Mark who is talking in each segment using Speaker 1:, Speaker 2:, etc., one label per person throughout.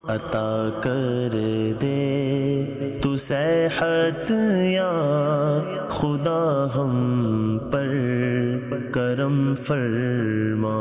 Speaker 1: عطا کر دے تو صحت یا خدا ہم پر کرم فرما.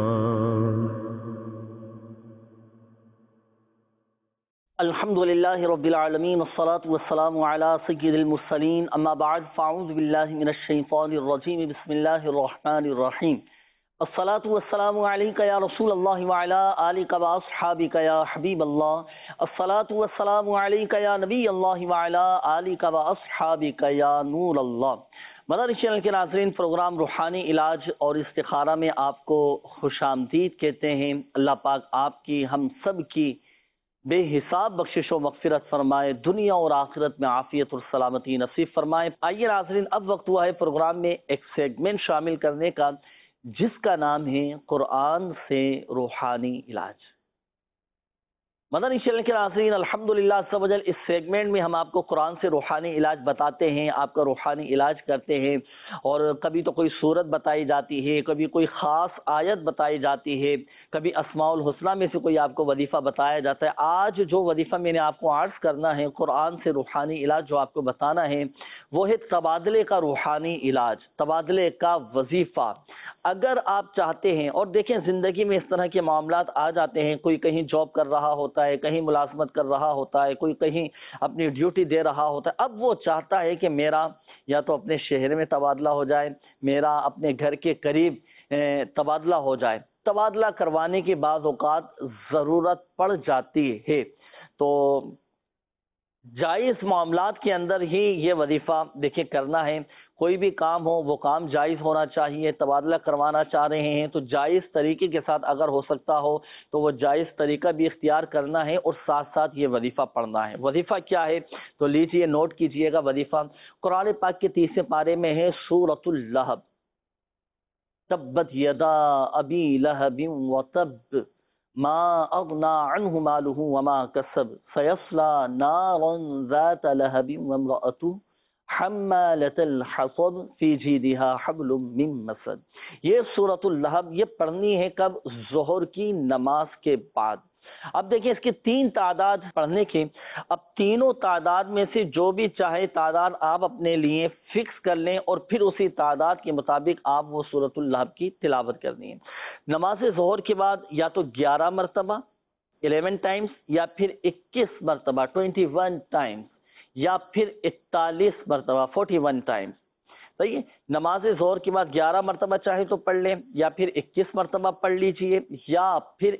Speaker 2: الحمد للہ رب العالمین والصلاة والسلام علی سید المرسلین اما بعد فاعوذ باللہ من الشیطان الرجیم بسم اللہ الرحمن الرحیم. الصلاة والسلام علیک یا رسول اللہ وعلی آلک واصحابک یا حبیب اللہ. الصلاة والسلام علیک یا نبی اللہ وعلی آلک واصحابک یا نور اللہ. مدنی چینل کے ناظرین، پروگرام روحانی علاج اور استخارہ میں آپ کو خوش آمدید کہتے ہیں. اللہ پاک آپ کی ہم سب کی بے حساب بخشش و مغفرت فرمائے، دنیا اور آخرت میں عافیت اور سلامتی نصیب فرمائے. آئیے ناظرین، اب وقت ہوا ہے پروگرام میں ایک سیگمنٹ شامل کرنے کا جس کا نام ہے قرآن سے روحانی علاج. مدنی چینل کے ناظرین، الحمدللہ عز و جل اس سیگمنٹ میں ہم آپ کو قرآن سے روحانی علاج بتاتے ہیں، آپ کا روحانی علاج کرتے ہیں. اور کبھی تو کوئی صورت بتائی جاتی ہے، کبھی کوئی خاص آیت بتائی جاتی ہے، کبھی اسماء الحسنہ میں سے کوئی آپ کو وظیفہ بتایا جاتا ہے. آج جو وظیفہ میں نے آپ کو عرض کرنا ہے قرآن سے روحانی علاج جو آپ کو بتانا ہے وہ ہے تبادلے کا روحانی علاج، تبادلے کا وظیفہ. اگر آپ چاہتے ہیں، اور دیکھیں زندگی میں اس طرح کے معاملات آ جاتے ہیں، کوئی کہیں جاب کر رہا ہوتا ہے، کہیں ملازمت کر رہا ہوتا ہے، کوئی کہیں اپنی ڈیوٹی دے رہا ہوتا ہے. اب وہ چاہتا ہے کہ میرا یا تو اپنے شہر میں تبادلہ ہو جائے، میرا اپنے گھر کے قریب تبادلہ ہو جائے. تبادلہ کروانے کی بعض اوقات ضرورت پڑ جاتی ہے، تو جائز معاملات کے اندر ہی یہ وظیفہ دیکھیں کرنا ہے. کوئی بھی کام ہو وہ کام جائز ہونا چاہیے. تبادلہ کروانا چاہ رہے ہیں تو جائز طریقے کے ساتھ اگر ہو سکتا ہو تو وہ جائز طریقہ بھی اختیار کرنا ہے اور ساتھ ساتھ یہ وظیفہ پڑھنا ہے. وظیفہ کیا ہے تو لیجئے، نوٹ کیجئے گا. وظیفہ قرآن پاک کے 30 پارے میں ہے، سورۃ اللہب. تبت یدا ابی لہب وتب ما اغنا عنہ مالہ وما کسب سیصلی نارا ذات لہب وامرأتہ حمالۃ الحطب فی جیدہا حبل من مسد. یہ سورۃ اللہب یہ پڑھنی ہے کب؟ ظہر کی نماز کے بعد. اب دیکھیں اس کی 3 تعداد پڑھنے کے. اب تینوں تعداد میں سے جو بھی چاہے تعداد آپ اپنے لیے فکس کر لیں اور پھر اسی تعداد کے مطابق آپ وہ سورۃ اللہب کی تلاوت کرنی ہے. نماز ظہر کے بعد یا تو 11 مرتبہ 11 ٹائمز، یا پھر 21 مرتبہ 21 ٹائمز، یا پھر 41 مرتبہ 41 ٹائمز. صحیح. نماز ظہر کے بعد 11 مرتبہ چاہے تو پڑھ لیں، یا پھر 21 مرتبہ پڑھ لیجئے، یا پھر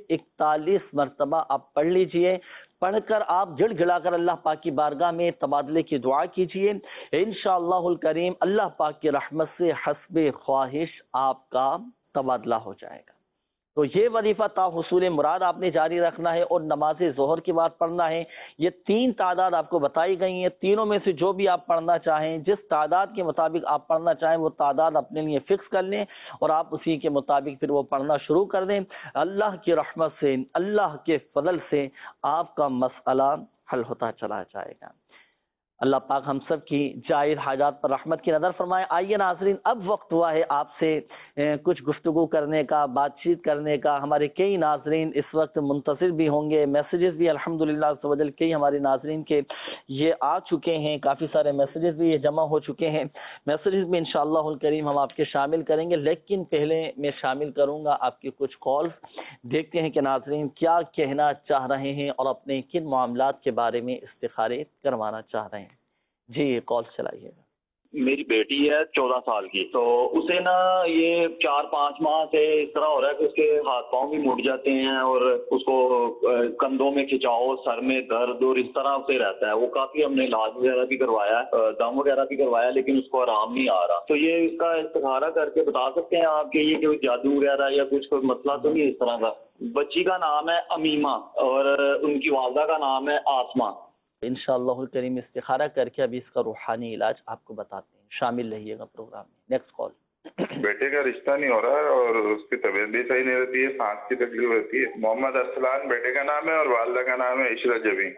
Speaker 2: 41 مرتبہ آپ پڑھ لیجئے. پڑھ کر آپ گڑ گڑا کر اللہ پاک کی بارگاہ میں تبادلے کی دعا کیجئے. انشاءاللہ الکریم اللہ پاک کی رحمت سے حسب خواہش آپ کا تبادلہ ہو جائے گا. تو یہ وظیفہ تا حصول مراد آپ نے جاری رکھنا ہے اور نماز ظہر کے بعد پڑھنا ہے. یہ 3 تعداد آپ کو بتائی گئی ہیں، تینوں میں سے جو بھی آپ پڑھنا چاہیں، جس تعداد کے مطابق آپ پڑھنا چاہیں وہ تعداد اپنے لیے فکس کر لیں اور آپ اسی کے مطابق پھر وہ پڑھنا شروع کر دیں. اللہ کی رحمت سے، اللہ کے فضل سے آپ کا مسئلہ حل ہوتا چلا جائے گا. اللہ پاک ہم سب کی جائز حاجات پر رحمت کی نظر فرمائے. آئیے ناظرین، اب وقت ہوا ہے آپ سے کچھ گفتگو کرنے کا، بات چیت کرنے کا. ہمارے کئی ناظرین اس وقت منتظر بھی ہوں گے، میسیجز بھی الحمدللہ عز و جل کئی ہمارے ناظرین کے یہ آ چکے ہیں، کافی سارے میسیجز بھی یہ جمع ہو چکے ہیں. میسیجز میں انشاءاللہ الکریم ہم آپ کے شامل کریں گے، لیکن پہلے میں شامل کروں گا آپ کی کچھ کالز. دیکھتے ہیں کہ ناظرین کیا کہنا چاہ رہے ہیں اور اپنے کن معاملات کے بارے میں استخارے کروانا چاہ رہے ہیں. جی کال چلائیے گا.
Speaker 3: میری بیٹی ہے 14 سال کی، تو اسے نا یہ 4-5 ماہ سے اس طرح ہو رہا ہے کہ اس کے ہاتھ پاؤں بھی مڑ جاتے ہیں اور اس کو کندھوں میں کھچاؤ، سر میں درد اور اس طرح سے رہتا ہے. وہ کافی ہم نے علاج وغیرہ بھی کروایا، دم وغیرہ بھی کروایا، لیکن اس کو آرام نہیں آ رہا. تو یہ اس کا استخارہ کر کے بتا سکتے ہیں آپ کہ یہ کوئی جادو وغیرہ یا کچھ کوئی مسئلہ تو نہیں اس طرح کا؟ بچی کا نام ہے امیمہ اور ان کی والدہ کا نام ہے آسمہ.
Speaker 2: انشاءاللہ الکریم استخارہ کر کے ابھی اس کا روحانی علاج آپ کو بتاتے ہیں. شامل رہیے گا پروگرام میں. Next call.
Speaker 4: بیٹے کا رشتہ نہیں ہو رہا اور اس کی طبیعت بھی صحیح نہیں رہتی ہے، سانس کی تکلیف رہتی ہے. محمد ارسلان بیٹے کا نام ہے اور والدہ کا نام ہے عشرت جبیں.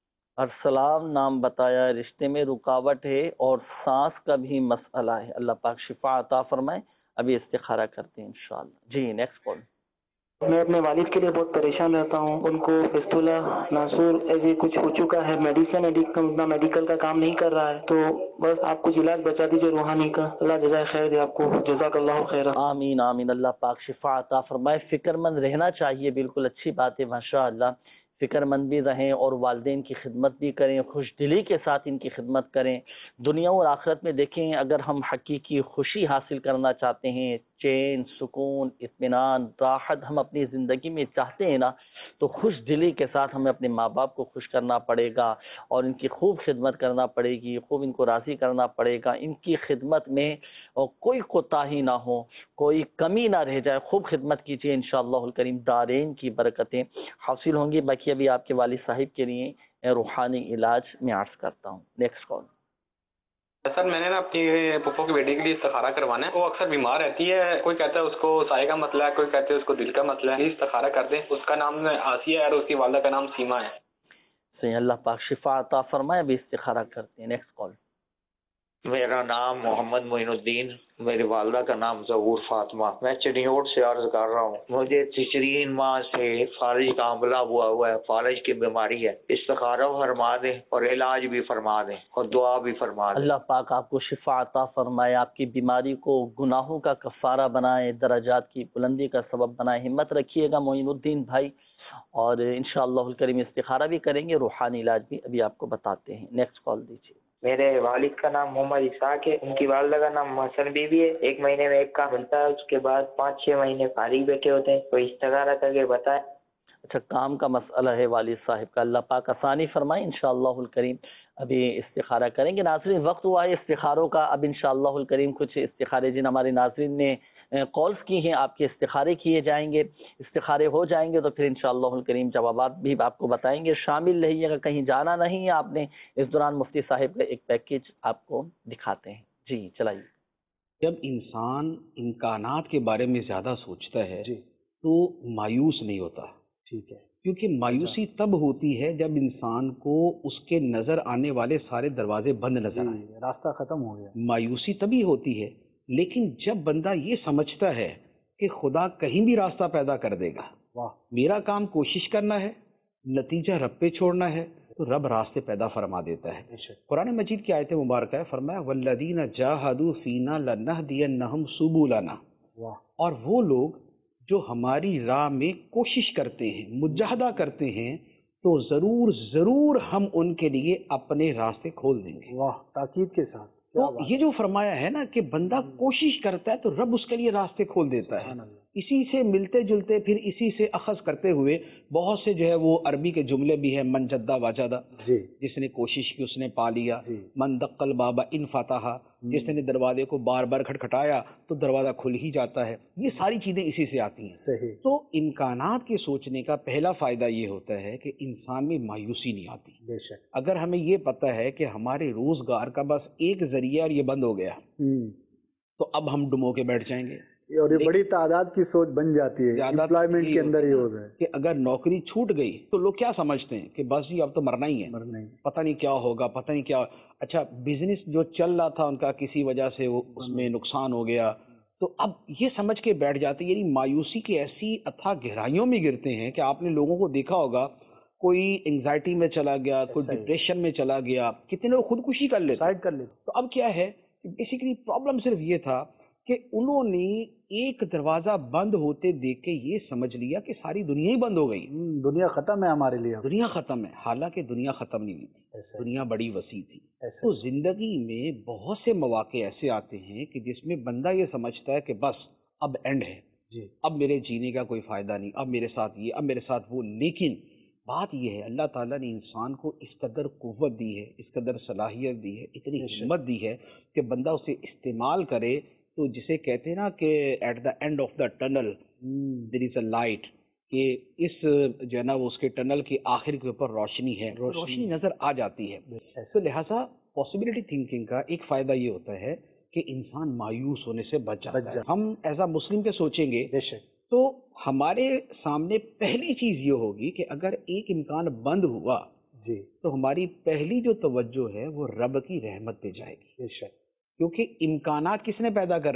Speaker 2: ارسلان نام بتایا، رشتے میں رکاوٹ ہے اور سانس کا بھی مسئلہ ہے. اللہ پاک شفا عطا فرمائے. ابھی استخارہ کرتے ہیں انشاءاللہ. جی نیکسٹ کال.
Speaker 5: میں اپنے والد کے لیے بہت پریشان رہتا ہوں. ان کو فستولا ناسور ایسے کچھ ہو چکا ہے. میڈیکل کا کام نہیں کر رہا ہے. تو بس آپ کچھ علاج بتا دیجیے روحانی کا. اللہ جزائے خیر دے آپ کو. جزاک اللہ خیر.
Speaker 2: آمین آمین. اللہ پاک شفا عطا فرمائے. فکر مند رہنا چاہیے، بالکل اچھی بات ہے ماشاء اللہ. فکر مند بھی رہیں اور والدین کی خدمت بھی کریں، خوش دلی کے ساتھ ان کی خدمت کریں. دنیا اور آخرت میں دیکھیں، اگر ہم حقیقی خوشی حاصل کرنا چاہتے ہیں، چین، سکون، اطمینان، راحت ہم اپنی زندگی میں چاہتے ہیں نا، تو خوش دلی کے ساتھ ہمیں اپنے ماں باپ کو خوش کرنا پڑے گا اور ان کی خوب خدمت کرنا پڑے گی، خوب ان کو راضی کرنا پڑے گا. ان کی خدمت میں کوئی کوتاہی نہ ہو، کوئی کمی نہ رہ جائے. خوب خدمت کیجیے، انشاءاللہ الکریم دارین کی برکتیں حاصل ہوں گی. باقی ابھی آپ کے والد صاحب کے لیے روحانی علاج میں عرض کرتا ہوں. Next call.
Speaker 6: سر میں نے نا اپنی پھپھو کی بیٹی کے لیے استخارہ کروانا ہے. وہ اکثر بیمار رہتی ہے، کوئی کہتا ہے اس کو سائے کا مسئلہ ہے، کوئی کہتے ہے اس کو دل کا مسئلہ ہے. استخارہ کر دیں. اس کا نام آسیہ ہے اور اس کی والدہ کا نام سیما ہے.
Speaker 2: صحیح، اللہ پاک شفا عطا فرمائے. ابھی استخارہ کرتے ہیں. Next call.
Speaker 7: میرا نام محمد معین الدین، میری والدہ کا نام ظہور فاطمہ. میں چنیوٹ سے عرض کر رہا ہوں. مجھے 3 ماہ سے فالج کا حملہ ہوا ہے. فالج کی بیماری ہے. استخارہ فرما دیں اور علاج بھی فرما دیں اور دعا بھی فرما دیں.
Speaker 2: اللہ پاک آپ کو شفا عطا فرمائے، آپ کی بیماری کو گناہوں کا کفارہ بنائے، درجات کی بلندی کا سبب بنائے. ہمت رکھیے گا معین الدین بھائی، اور انشاءاللہ الکریم استخارہ بھی کریں گے، روحانی علاج بھی ابھی آپ کو بتاتے ہیں. نیکسٹ کال دیجیے.
Speaker 8: میرے والد کا نام محمد اسحاق ہے. ان کی والدہ کا نام محسن بی بی ہے. 1 مہینے میں ایک کام بنتا ہے، اس کے بعد 5-6 مہینے فارغ بیٹھے ہوتے ہیں. کوئی استخارہ کر کے بتائے.
Speaker 2: اچھا، کام کا مسئلہ ہے والد صاحب کا. اللہ پاک آسانی فرمائے. انشاءاللہ الکریم ابھی استخارہ کریں گے. ناظرین، وقت ہوا ہے استخاروں کا. اب انشاءاللہ الکریم کچھ استخارے جن ہمارے ناظرین نے کالز کی ہیں، آپ کے استخارے کیے جائیں گے. استخارے ہو جائیں گے تو پھر انشاءاللہ الکریم جوابات بھی آپ کو بتائیں گے. شامل رہیے گا، کہیں جانا نہیں ہے آپ نے. اس دوران مفتی صاحب کا ایک پیکیج آپ کو دکھاتے ہیں. جی چلائیے.
Speaker 9: جب انسان امکانات کے بارے میں زیادہ سوچتا ہے تو مایوس نہیں ہوتا. ٹھیک ہے، کیونکہ مایوسی تب ہوتی ہے جب انسان کو اس کے نظر آنے والے سارے دروازے بند نظر آئیں. راستہ ختم ہو گیا. مایوسی تبھی ہوتی ہے. لیکن جب بندہ یہ سمجھتا ہے کہ خدا کہیں بھی راستہ پیدا کر دے گا، میرا کام کوشش کرنا ہے، نتیجہ رب پہ چھوڑنا ہے، تو رب راستے پیدا فرما دیتا ہے. قرآن مجید کی آیت مبارکہ ہے، فرمایا والذین جاہدوا فینا لنہدینہم سبلنا. اور وہ لوگ جو ہماری راہ میں کوشش کرتے ہیں، مجاہدہ کرتے ہیں، تو ضرور ہم ان کے لیے اپنے راستے کھول دیں گے. واہ، تاکید کے ساتھ. تو یہ جو فرمایا ہے نا کہ بندہ کوشش کرتا ہے تو رب اس کے لیے راستے کھول دیتا ہے. اسی سے ملتے جلتے پھر اسی سے اخذ کرتے ہوئے بہت سے جو ہے وہ عربی کے جملے بھی ہیں. من جدہ واجدہ، جس نے کوشش کی اس نے پا لیا. من دق الباب ان فتح، جس نے دروازے کو بار بار کھٹکھٹایا تو دروازہ کھل ہی جاتا ہے. یہ ساری چیزیں اسی سے آتی ہیں. تو امکانات کے سوچنے کا پہلا فائدہ یہ ہوتا ہے کہ انسان میں مایوسی نہیں آتی. اگر ہمیں یہ پتہ ہے کہ ہمارے روزگار کا بس ایک ذریعہ اور یہ بند ہو گیا تو اب ہم ڈمو کے بیٹھ جائیں گے. اور یہ بڑی تعداد کی سوچ بن جاتی ہے امپلائمنٹ کے اندر ہی ہو گئے کہ اگر نوکری چھوٹ گئی تو لوگ کیا سمجھتے ہیں کہ بس جی اب تو مرنا ہی ہے، پتہ نہیں کیا ہوگا، پتہ نہیں کیا. اچھا، بزنس جو چل رہا تھا ان کا کسی وجہ سے وہ اس میں نقصان ہو گیا تو اب یہ سمجھ کے بیٹھ جاتے ہیں. یعنی مایوسی کی ایسی اتھا گہرائیوں میں گرتے ہیں کہ آپ نے لوگوں کو دیکھا ہوگا، کوئی انگزائٹی میں چلا گیا، کوئی ڈپریشن میں چلا گیا، کتنے لوگ خودکشی کر لیتے. تو اب کیا ہے کہ بیسیکلی پرابلم صرف یہ تھا کہ انہوں نے ایک دروازہ بند ہوتے دیکھ کے یہ سمجھ لیا کہ ساری دنیا ہی بند ہو گئی. دنیا ختم ہے ہمارے لیے. دنیا ختم ہے، حالانکہ دنیا ختم نہیں ہوئی تھی. دنیا بڑی وسیع تھی. تو زندگی میں بہت سے مواقع ایسے آتے ہیں کہ جس میں بندہ یہ سمجھتا ہے کہ بس اب اینڈ ہے، اب میرے جینے کا کوئی فائدہ نہیں، اب میرے ساتھ یہ، اب میرے ساتھ وہ. لیکن بات یہ ہے اللہ تعالیٰ نے انسان کو اس قدر قوت دی ہے، اس قدر صلاحیت دی ہے، اتنی ہمت دی ہے کہ بندہ اسے استعمال کرے. تو جسے کہتے ہیں نا کہ at the end of the tunnel there is a light, کہ اس جو ہے نا اس کے ٹنل کے آخر کے اوپر روشنی ہے، روشنی نظر آ جاتی ہے. تو لہٰذا پاسبلٹی تھنکنگ کا ایک فائدہ یہ ہوتا ہے کہ انسان مایوس ہونے سے بچ جاتا ہے. ہم ایز اے مسلم کے سوچیں گے تو ہمارے سامنے پہلی چیز یہ ہوگی کہ اگر ایک امکان بند ہوا تو ہماری پہلی جو توجہ ہے وہ رب کی رحمت پہ جائے گی. کیونکہ امکانات کس نے پیدا کرنے ہیں؟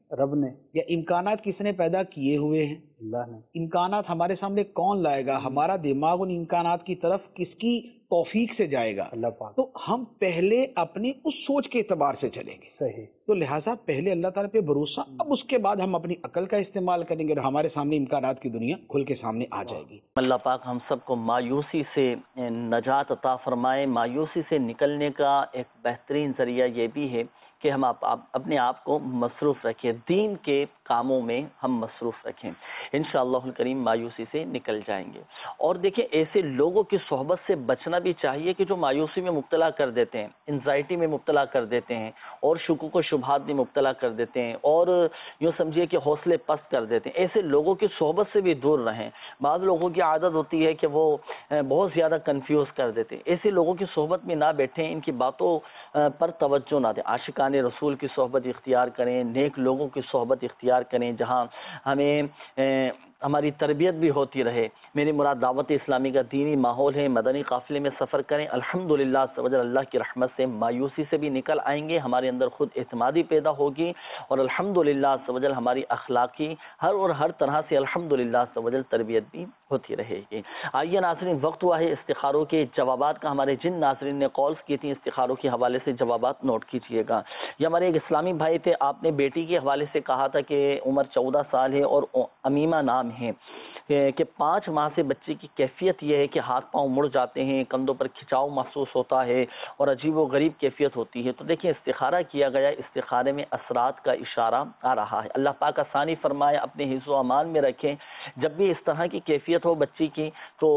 Speaker 9: رب نے. یا امکانات کس نے پیدا کیے ہوئے ہیں؟ اللہ نے. امکانات ہمارے سامنے کون لائے گا؟ ہمارا دماغ ان امکانات کی طرف کس کی توفیق سے جائے گا؟ اللہ پاک. تو ہم پہلے اپنی اس سوچ کے اعتبار سے چلیں گے. صحیح. تو لہٰذا پہلے اللہ تعالیٰ پہ بھروسہ، اب اس کے بعد ہم اپنی عقل کا استعمال کریں گے اور ہمارے سامنے امکانات کی دنیا کھل کے سامنے آ جائے گی.
Speaker 2: اللہ پاک ہم سب کو مایوسی سے نجات عطا فرمائے. مایوسی سے نکلنے کا ایک بہترین ذریعہ یہ بھی ہے کہ ہم اپنے آپ کو مصروف رکھیں، دین کے کاموں میں ہم مصروف رکھیں. انشاءاللہ الکریم مایوسی سے نکل جائیں گے. اور دیکھیں ایسے لوگوں کی صحبت سے بچنا بھی چاہیے کہ جو مایوسی میں مبتلا کر دیتے ہیں، انزائٹی میں مبتلا کر دیتے ہیں، اور شکوک و شبہات میں مبتلا کر دیتے ہیں، اور یوں سمجھیے کہ حوصلے پست کر دیتے ہیں. ایسے لوگوں کی صحبت سے بھی دور رہیں. بعض لوگوں کی عادت ہوتی ہے کہ وہ بہت زیادہ کنفیوز کر دیتے ہیں. ایسے لوگوں کی صحبت میں نہ بیٹھیں، ان کی باتوں پر توجہ نہ دیں. عاشقان رسول کی صحبت اختیار کریں، نیک لوگوں کی صحبت اختیار کریں جہاں ہمیں ہماری تربیت بھی ہوتی رہے. میری مراد دعوت اسلامی کا دینی ماحول ہے. مدنی قافلے میں سفر کریں. الحمدللہ اللہ کی رحمت سے مایوسی سے بھی نکل آئیں گے. ہمارے اندر خود اعتمادی پیدا ہوگی اور الحمدللہ ہماری اخلاقی ہر طرح سے الحمدللہ تربیت بھی ہوتی رہے گی. آئیے ناظرین، وقت ہوا ہے استخاروں کے جوابات کا. ہمارے جن ناظرین نے کالز کی تھیں استخاروں کے حوالے سے جوابات نوٹ کیجئے گا. یہ ہمارے ایک اسلامی بھائی تھے، آپ نے بیٹی کے حوالے سے کہا تھا کہ عمر 14 سال ہے اور امیمہ نام ہے کہ 5 ماہ سے بچے کی کیفیت یہ ہے کہ ہاتھ پاؤں مڑ جاتے ہیں، کندھوں پر کھچاؤ محسوس ہوتا ہے اور عجیب و غریب کیفیت ہوتی ہے. تو دیکھیں استخارہ کیا گیا، استخارے میں اثرات کا اشارہ آ رہا ہے. اللہ پاک آسانی فرمائے، اپنے حفظ و امان میں رکھیں. جب بھی اس طرح کی کیفیت ہو بچی کی تو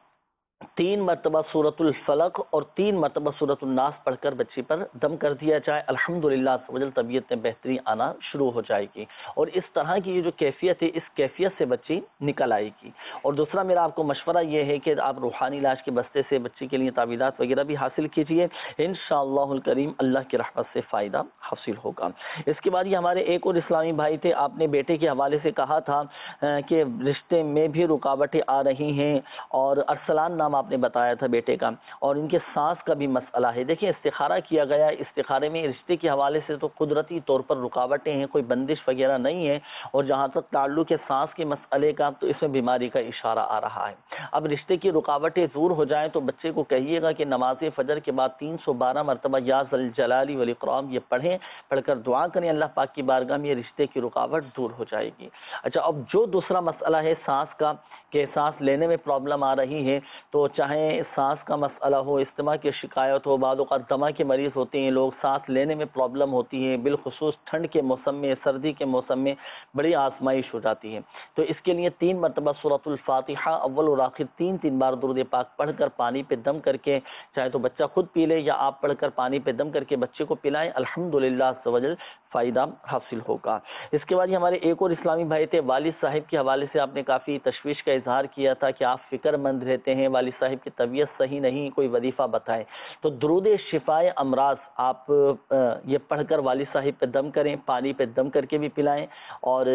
Speaker 2: 3 مرتبہ سورۃ الفلق اور 3 مرتبہ سورۃ الناس پڑھ کر بچی پر دم کر دیا جائے. الحمدللہ طبیعت میں بہتری آنا شروع ہو جائے گی اور اس طرح کی یہ جو کیفیت ہے اس کیفیت سے بچی نکل آئے گی. اور دوسرا میرا آپ کو مشورہ یہ ہے کہ آپ روحانی علاج کے بستے سے بچی کے لیے تعویذات وغیرہ بھی حاصل کیجئے. انشاءاللہ الکریم اللہ کی رحمت سے فائدہ حاصل ہوگا. اس کے بعد یہ ہمارے ایک اور اسلامی بھائی تھے، آپ نے بیٹے کے حوالے سے کہا تھا کہ رشتے میں بھی رکاوٹیں آ رہی ہیں اور ارسلان نام آپ نے بتایا تھا بیٹے کا، اور ان کے سانس کا بھی مسئلہ ہے. دیکھیں استخارہ کیا گیا، استخارے میں رشتے کے حوالے سے تو قدرتی طور پر رکاوٹیں ہیں، کوئی بندش وغیرہ نہیں ہے. اور جہاں تک تعلق ہے سانس کے مسئلے کا تو اس میں بیماری کا اشارہ آ رہا ہے. اب رشتے کی رکاوٹیں دور ہو جائیں تو بچے کو کہیے گا کہ نماز فجر کے بعد 312 مرتبہ یا ذل جلال والاکرام یہ پڑھ کر دعا کریں. اللہ پاک کی بارگاہ میں یہ رشتے کی رکاوٹ دور ہو جائے گی. اچھا، اب جو دوسرا مسئلہ ہے سانس کا کہ سانس لینے میں پرابلم آ رہی ہے، تو چاہے سانس کا مسئلہ ہو، استما کی شکایت ہو، بعض اوقات دمہ کے مریض ہوتے ہیں لوگ، سانس لینے میں پرابلم ہوتی ہے، بالخصوص ٹھنڈ کے موسم میں، سردی کے موسم میں بڑی آزمائش ہو جاتی ہے. تو اس کے لیے 3 مرتبہ سورۃ الفاتحہ اول اور آخر 3 بار درود پاک پڑھ کر پانی پہ دم کر کے، چاہے تو بچہ خود پی لے یا آپ پڑھ کر پانی پہ دم کر کے بچے کو پلائیں. الحمدللہ فائدہ حاصل ہوگا. اس کے بعد یہ ہمارے ایک اور اسلامی بھائی تھے، والد صاحب کے حوالے سے آپ نے کافی تشویش کا اظہار کیا تھا کہ آپ فکر مند رہتے ہیں، والد صاحب کی طبیعت صحیح نہیں، کوئی وظیفہ بتائیں. تو درود شفائے امراض آپ یہ پڑھ کر والد صاحب پہ دم کریں، پانی پہ دم کر کے بھی پلائیں. اور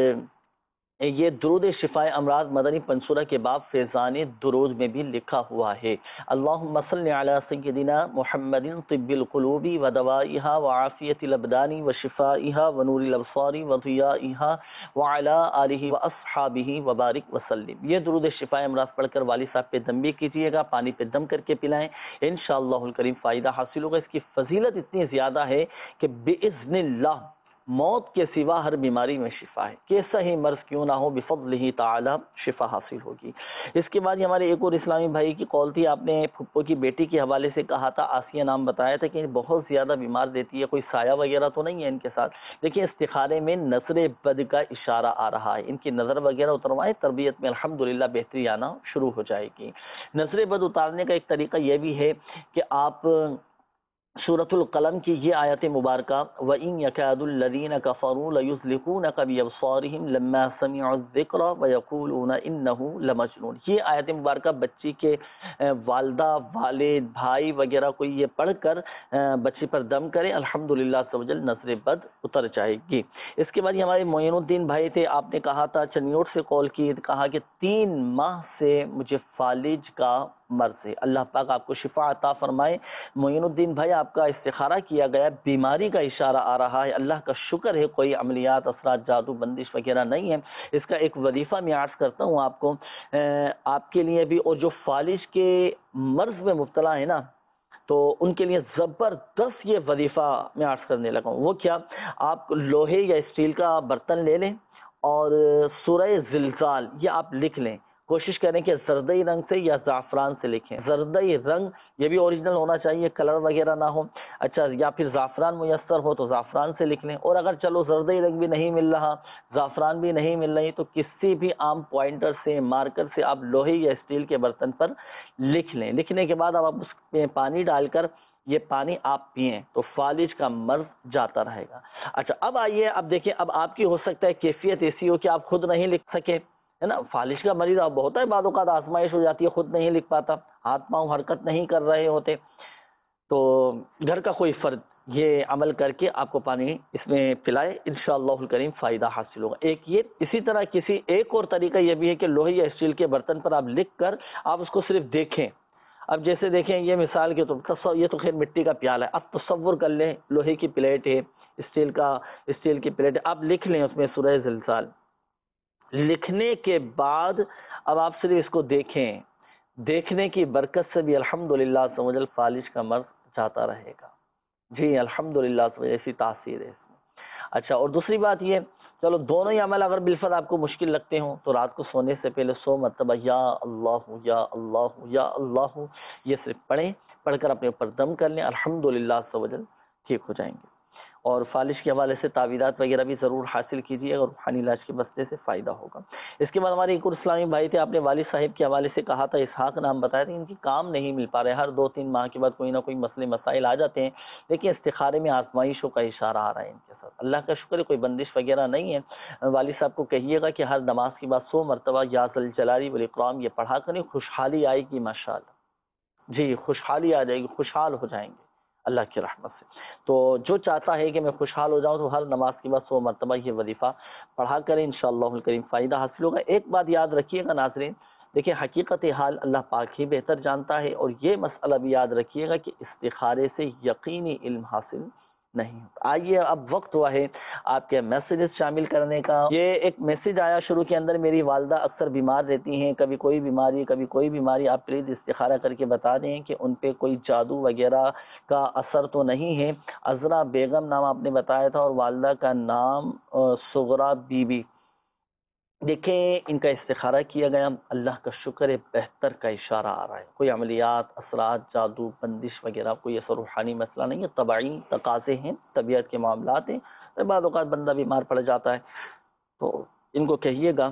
Speaker 2: یہ درود شفائے امراض مدنی پنسورہ کے باب فیضان درود میں بھی لکھا ہوا ہے. اللہم صلی علی سیدنا محمد طب القلوب و دوائها وعافیت الابدان و شفائها و نور الابصار و ضیائها وعلی آلہ و اصحابہ وبارک وسلم. یہ درود شفائے امراض پڑھ کر والد صاحب پہ دم بھی کیجیے گا، پانی پہ دم کر کے پلائیں. انشاءاللہ الکریم فائدہ حاصل ہوگا. اس کی فضیلت اتنی زیادہ ہے کہ باذن اللہ موت کے سوا ہر بیماری میں شفا ہے، کیسا ہی مرض کیوں نہ ہو بفضلہ تعالی شفا حاصل ہوگی. اس کے بعد ہمارے ایک اور اسلامی بھائی کی کال تھی، آپ نے پھپھو کی بیٹی کے حوالے سے کہا تھا، آسیہ نام بتایا تھا کہ بہت زیادہ بیمار دیتی ہے، کوئی سایہ وغیرہ تو نہیں ہے ان کے ساتھ. دیکھیں استخارے میں نظر بد کا اشارہ آ رہا ہے، ان کی نظر وغیرہ اتروائیں، تربیت میں الحمدللہ بہتری آنا شروع ہو جائے گی. نظر بد اتارنے کا ایک طریقہ یہ بھی ہے کہ آپ سورۃ القلم کی یہ آیت مبارکہ وَإِن يَكَادُ الَّذِينَ كَفَرُوا لَيُزْلِقُونَكَ بِأَبْصَارِهِمْ لَمَّا سَمِعُوا الذِّكْرَ وَيَقُولُونَ إِنَّهُ لَمَجْنُونٌ. یہ آیت مبارکہ بچی کے والدہ، والد، بھائی وغیرہ کو یہ پڑھ کر بچی پر دم کریں، الحمدللہ نظر بد اتر جائے گی. اس کے بعد یہ ہمارے معین الدین بھائی تھے، آپ نے کہا تھا چنیوٹ سے کال کی، کہا کہ 3 ماہ سے مجھے فالج کا مرض ہے۔ اللہ پاک آپ کو شفا عطا فرمائے۔ معین الدین بھائی، آپ کا استخارہ کیا گیا، بیماری کا اشارہ آ رہا ہے، اللہ کا شکر ہے کوئی عملیات، اثرات، جادو، بندش وغیرہ نہیں ہے۔ اس کا ایک وظیفہ میں عرض کرتا ہوں آپ کو، آپ کے لیے بھی، اور جو فالج کے مرض میں مبتلا ہے نا، تو ان کے لیے زبردست یہ وظیفہ میں عرض کرنے لگا ہوں۔ وہ کیا، آپ لوہے یا اسٹیل کا برتن لے لیں اور سورہ زلزال یہ آپ لکھ لیں، کوشش کریں کہ زردئی رنگ سے یا زعفران سے لکھیں۔ زردئی رنگ یہ بھی اوریجنل ہونا چاہیے، کلر وغیرہ نہ ہو، اچھا، یا پھر زعفران میسر ہو تو زعفران سے لکھ لیں، اور اگر چلو زردئی رنگ بھی نہیں مل رہا، زعفران بھی نہیں مل رہی، تو کسی بھی عام پوائنٹر سے، مارکر سے آپ لوہے یا اسٹیل کے برتن پر لکھ لیں۔ لکھنے کے بعد اب آپ اس میں پانی ڈال کر یہ پانی آپ پئیں تو فالج کا مرض جاتا رہے گا۔ اچھا، اب آئیے، اب دیکھیں، اب آپ کی ہو سکتا ہے کیفیت ایسی ہو کہ آپ خود نہیں لکھ سکے، ہے نا، فالج کا مریض اب ہوتا ہے، بعض اوقات آزمائش ہو جاتی ہے، خود نہیں لکھ پاتا، ہاتھ پاؤں حرکت نہیں کر رہے ہوتے، تو گھر کا کوئی فرد یہ عمل کر کے آپ کو پانی اس میں پلائے، انشاءاللہ الکریم فائدہ حاصل ہوگا۔ ایک یہ، اسی طرح کسی ایک اور طریقہ یہ بھی ہے کہ لوہے یا اسٹیل کے برتن پر آپ لکھ کر آپ اس کو صرف دیکھیں۔ اب جیسے دیکھیں، یہ مثال کے طور پر، یہ تو خیر مٹی کا پیالہ ہے، اب تصور کر لیں لوہے کی پلیٹ ہے، اسٹیل کی پلیٹ ہے، آپ لکھ لیں اس میں سورہ زلزال۔ لکھنے کے بعد اب آپ صرف اس کو دیکھیں، دیکھنے کی برکت سے بھی الحمدللہ سمجھل فالج کا مرض جاتا رہے گا۔ جی الحمدللہ، ایسی تاثیر ہے اس میں۔ اچھا، اور دوسری بات یہ، چلو دونوں ہی عمل اگر بالفرض آپ کو مشکل لگتے ہوں تو رات کو سونے سے پہلے 100 مرتبہ یا اللہ یا اللہ یا اللہ یہ صرف پڑھیں، پڑھ کر اپنے اوپر دم کر لیں، الحمدللہ سمجھل ٹھیک ہو جائیں گے۔ اور فالج کے حوالے سے تعویذات وغیرہ بھی ضرور حاصل کیجیے اور روحانی علاج کے بستے سے فائدہ ہوگا۔ اس کے بعد ہمارے ایک اور اسلامی بھائی تھے، آپ نے والد صاحب کے حوالے سے کہا تھا، اسحاق نام بتایا تھا، ان کی کام نہیں مل پا رہے، ہر 2-3 ماہ کے بعد کوئی نہ کوئی مسئلے مسائل آ جاتے ہیں، لیکن استخارے میں آزمائشوں کا اشارہ آ رہا ہے ان کے ساتھ۔ اللہ کا شکر ہے کوئی بندش وغیرہ نہیں ہے۔ والد صاحب کو کہیے گا کہ ہر نماز کے بعد 100 مرتبہ یا ذل الجلال والاکرام یہ پڑھا کریں، خوشحالی آئے گی ماشاءاللہ، جی خوشحالی آ جائے گی، خوشحال ہو جائیں گے اللہ کی رحمت سے۔ تو جو چاہتا ہے کہ میں خوشحال ہو جاؤں تو ہر نماز کے بعد 100 مرتبہ یہ وظیفہ پڑھا کریں، انشاءاللہ الکریم فائدہ حاصل ہوگا۔ ایک بات یاد رکھیے گا ناظرین، دیکھیں حقیقت حال اللہ پاک ہی بہتر جانتا ہے، اور یہ مسئلہ بھی یاد رکھیے گا کہ استخارے سے یقینی علم حاصل نہیں ہوتا۔ آئیے اب وقت ہوا ہے آپ کے میسیجز شامل کرنے کا۔ یہ ایک میسیج آیا شروع کے اندر، میری والدہ اکثر بیمار رہتی ہیں، کبھی کوئی بیماری کبھی کوئی بیماری، آپ پلیز استخارہ کر کے بتا دیں کہ ان پہ کوئی جادو وغیرہ کا اثر تو نہیں ہے۔ عذرا بیگم نام آپ نے بتایا تھا، اور والدہ کا نام صغرا بی بی۔ دیکھیں ان کا استخارہ کیا گیا، اللہ کا شکر ہے بہتر کا اشارہ آ رہا ہے، کوئی عملیات، اثرات، جادو، بندش وغیرہ کوئی ایسا روحانی مسئلہ نہیں ہے، طبعی تقاضے ہیں، طبیعت کے معاملات ہیں، بعض اوقات بندہ بیمار پڑ جاتا ہے، تو ان کو کہیے گا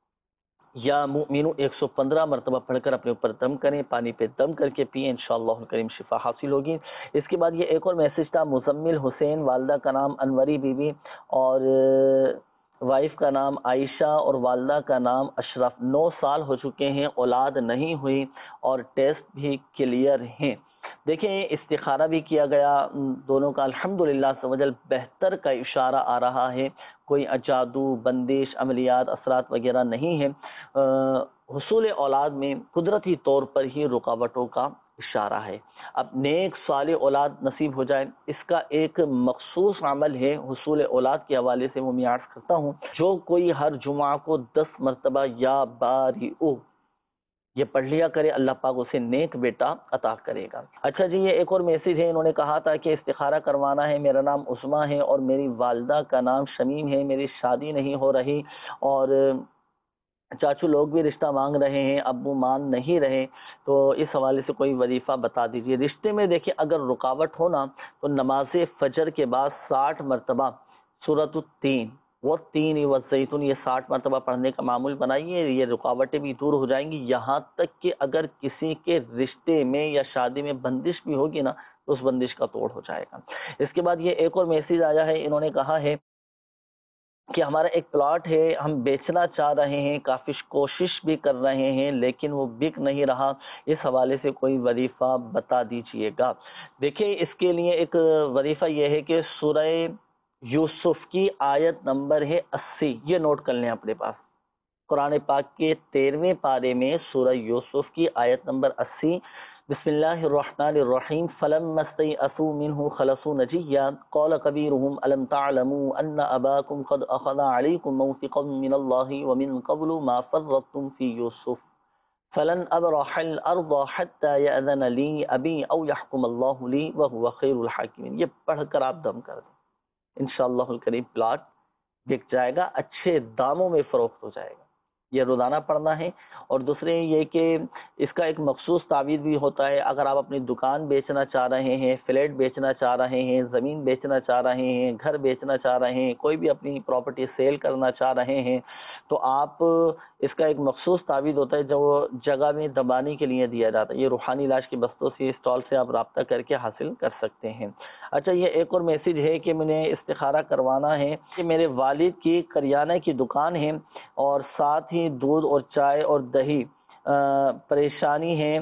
Speaker 2: یا مؤمنو 115 مرتبہ پڑھ کر اپنے اوپر دم کریں، پانی پہ دم کر کے پئیں، انشاءاللہ الکریم شفا حاصل ہوگی۔ اس کے بعد یہ ایک اور میسج تھا، مزمل حسین، والدہ کا نام انوری بی بی، اور وائف کا نام عائشہ، اور والدہ کا نام اشرف، 9 سال ہو چکے ہیں، اولاد نہیں ہوئی اور ٹیسٹ بھی کلیئر ہیں۔ دیکھیں استخارہ بھی کیا گیا دونوں کا، الحمدللہ سمجھل بہتر کا اشارہ آ رہا ہے، کوئی جادو، بندش، عملیات، اثرات وغیرہ نہیں ہے۔ حصول اولاد میں قدرتی طور پر ہی رکاوٹوں کا اشارہ ہے۔ اب نیک صالح اولاد نصیب ہو جائے، اس کا ایک مخصوص عمل ہے حصول اولاد کے حوالے سے، وہ میں عرض کرتا ہوں، جو کوئی ہر جمعہ کو 10 مرتبہ یا بارئو یہ پڑھ لیا کرے، اللہ پاک اسے نیک بیٹا عطا کرے گا۔ اچھا جی، یہ ایک اور میسیج ہے، انہوں نے کہا تھا کہ استخارہ کروانا ہے، میرا نام عثمہ ہے اور میری والدہ کا نام شمیم ہے، میری شادی نہیں ہو رہی اور چاچو لوگ بھی رشتہ مانگ رہے ہیں، ابو مان نہیں رہے، تو اس حوالے سے کوئی وظیفہ بتا دیجیے۔ رشتے میں دیکھیں اگر رکاوٹ ہونا تو نماز فجر کے بعد 60 مرتبہ سورۃ التین وہ 3 والزیتون یہ 60 مرتبہ پڑھنے کا معمول بنائیے، یہ رکاوٹیں بھی دور ہو جائیں گی، یہاں تک کہ اگر کسی کے رشتے میں یا شادی میں بندش بھی ہوگی نا تو اس بندش کا توڑ ہو جائے گا۔ اس کے بعد یہ ایک اور میسیج آیا ہے، انہوں نے کہا ہے کہ ہمارا ایک پلاٹ ہے، ہم بیچنا چاہ رہے ہیں، کافی کوشش بھی کر رہے ہیں لیکن وہ بک نہیں رہا، اس حوالے سے کوئی وظیفہ بتا دیجئے گا۔ دیکھیں اس کے لیے ایک وظیفہ یہ ہے کہ سورہ یوسف کی آیت نمبر ہے 80، یہ نوٹ کر لیں اپنے پاس، قرآن پاک کے 13ویں پارے میں سورہ یوسف کی آیت نمبر 80، بسم اللہ الرحمن الرحیم فلما استيئسوا منه خلصوا نجيا قال كبيرهم ألم تعلموا أن أباكم قد أخذ عليكم موثقا من الله ومن قبل ما فرطتم في يوسف فلن أبرح الأرض حتى يأذن لي أبي أو يحكم الله لي وهو خير الحاكمين۔ یہ پڑھ کر آپ دم کر دیں، انشاءاللہ الکریم پلاٹ بک جائے گا، اچھے داموں میں فروخت ہو جائے گا۔ یہ روزانہ پڑھنا ہے۔ اور دوسرے یہ کہ اس کا ایک مخصوص تعویذ بھی ہوتا ہے، اگر آپ اپنی دکان بیچنا چاہ رہے ہیں، فلیٹ بیچنا چاہ رہے ہیں، زمین بیچنا چاہ رہے ہیں، گھر بیچنا چاہ رہے ہیں، کوئی بھی اپنی پراپرٹی سیل کرنا چاہ رہے ہیں، تو آپ اس کا ایک مخصوص تعویذ ہوتا ہے جو جگہ میں دبانے کے لیے دیا جاتا ہے۔ یہ روحانی علاج کی بستوں سے اسٹال سے آپ رابطہ کر کے حاصل کر سکتے ہیں۔ اچھا، یہ ایک اور میسیج ہے کہ میں نے استخارہ کروانا ہے کہ میرے والد کی کریانہ کی دکان ہے اور ساتھ ہی دودھ اور چائے اور دہی پریشانی ہے،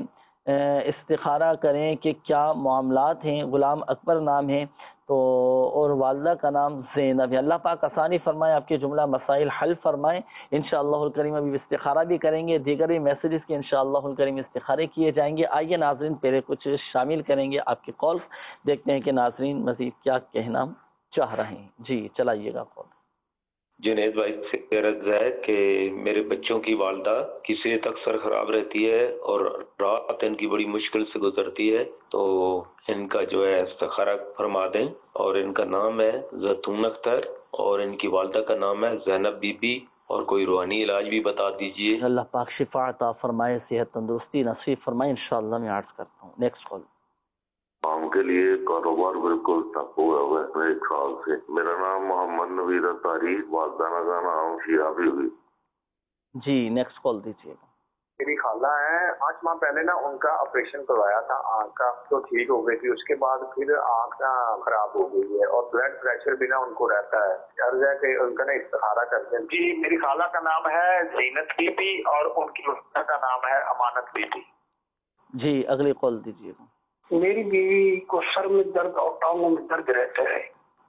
Speaker 2: استخارہ کریں کہ کیا معاملات ہیں۔ غلام اکبر نام ہے تو اور والدہ کا نام زینب ہے۔ اللہ پاک آسانی فرمائے، آپ کے جملہ مسائل حل فرمائے انشاءاللہ الکریم۔ ابھی استخارہ بھی کریں گے، دیگر بھی میسیجز کے انشاءاللہ الکریم استخارے کیے جائیں گے۔ آئیے ناظرین پہلے کچھ شامل کریں گے آپ کے کالز، دیکھتے ہیں کہ ناظرین مزید کیا کہنا چاہ رہے ہیں۔ جی چلائیے گا کال۔
Speaker 10: جنید بھائی سے عرض ہے کہ میرے بچوں کی والدہ کی صحت اکثر خراب رہتی ہے اور رات ان کی بڑی مشکل سے گزرتی ہے، تو ان کا جو ہے استخارہ فرما دیں۔ اور ان کا نام ہے زیتون اختر اور ان کی والدہ کا نام ہے زینب بی بی، اور کوئی روحانی علاج بھی بتا دیجئے۔
Speaker 2: اللہ پاک شفا عطا فرمائے، صحت تندرستی نصیب فرمائے انشاءاللہ۔ میں عرض کرتا ہوں نیکسٹ کال۔
Speaker 11: کام کے لیے کاروبار بالکل ٹھپ ہوا ہوا ہے 1 سال سے۔ میرا نام محمد نوید اطہری، والدانہ کا نام شیعہ بی بی۔
Speaker 2: جی نیکسٹ کال دیجیے گا۔
Speaker 12: میری خالہ ہیں، 8 ماہ پہلے نا ان کا آپریشن کروایا تھا آنکھ کا، تو ٹھیک ہو گئی تھی، اس کے بعد پھر آنکھ نا خراب ہو گئی ہے اور بلڈ پریشر بھی نا ان کو رہتا ہے۔ عرض ہے کہ ان کا نا استخارہ کرتے ہیں۔ جی میری خالہ کا نام ہے زینت بی بی اور ان کی والدہ کا نام ہے امانت بی بی۔
Speaker 2: جی اگلی کال دیجیے گا۔
Speaker 12: میری بیوی کو سر میں درد اور ٹانگوں میں درد رہتا ہے۔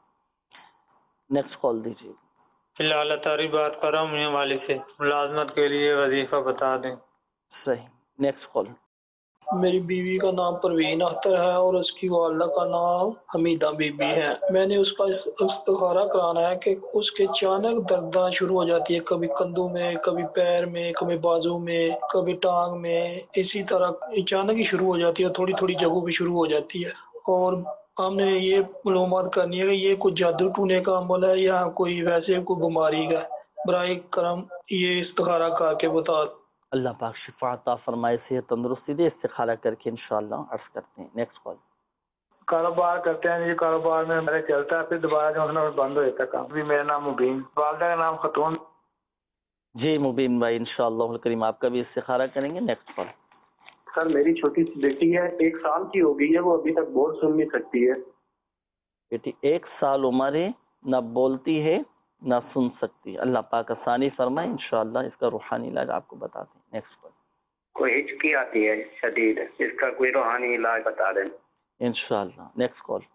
Speaker 2: نیکسٹ کال دیجیے گا۔
Speaker 13: فی الحال اطہری بات کر رہا ہوں میرے والد سے، ملازمت کے لیے وظیفہ بتا دیں۔
Speaker 2: صحیح، نیکسٹ کال۔
Speaker 14: میری بیوی کا نام پروین اختر ہے اور اس کی والدہ کا نام حمیدہ بی بی ہے۔ میں نے اس کا استخارہ کرانا ہے کہ اس کے اچانک درداں شروع ہو جاتی ہے، کبھی کندھوں میں، کبھی پیر میں، کبھی بازو میں، کبھی ٹانگ میں، اسی طرح اچانک ہی شروع ہو جاتی ہے، تھوڑی تھوڑی جگہوں پہ شروع ہو جاتی ہے۔ اور ہم نے یہ معلومات کرنی ہے کہ یہ کوئی جادو ٹونے کا عمل ہے یا کوئی ویسے کوئی بیماری کا۔ برائے کرم یہ استخارہ کر کے بتا۔
Speaker 2: اللہ پاک شفا عطا فرمائے، صحت تندرستی دے، استخارہ کر کے انشاءاللہ عرض کرتے ہیں۔ Next call.
Speaker 12: کاروبار کرتے ہیں جی، کاروبار میں میرے چلتا ہے، پھر دوبارہ جو ہے نا بند ہو جاتا ہے کام۔ بھی میرا نام مبین، والدہ کا نام خاتون۔
Speaker 2: جی مبین بھائی انشاءاللہ الکریم آپ کا بھی استخارہ کریں گے۔ Next call.
Speaker 12: سر میری چھوٹی سی بیٹی ہے، 1 سال کی ہو گئی ہے، وہ ابھی تک بول سن نہیں سکتی ہے۔
Speaker 2: بیٹی 1 سال عمر ہے، نہ بولتی ہے نہ سن سکتی۔ اللہ پاک آسانی فرمائے انشاءاللہ، اس کا روحانی علاج آپ کو بتاتے ہیں۔ Next call.
Speaker 12: کوئی ہچکی آتی ہے شدید، اس کا کوئی روحانی علاج بتا دیں
Speaker 2: انشاءاللہ۔ Next call.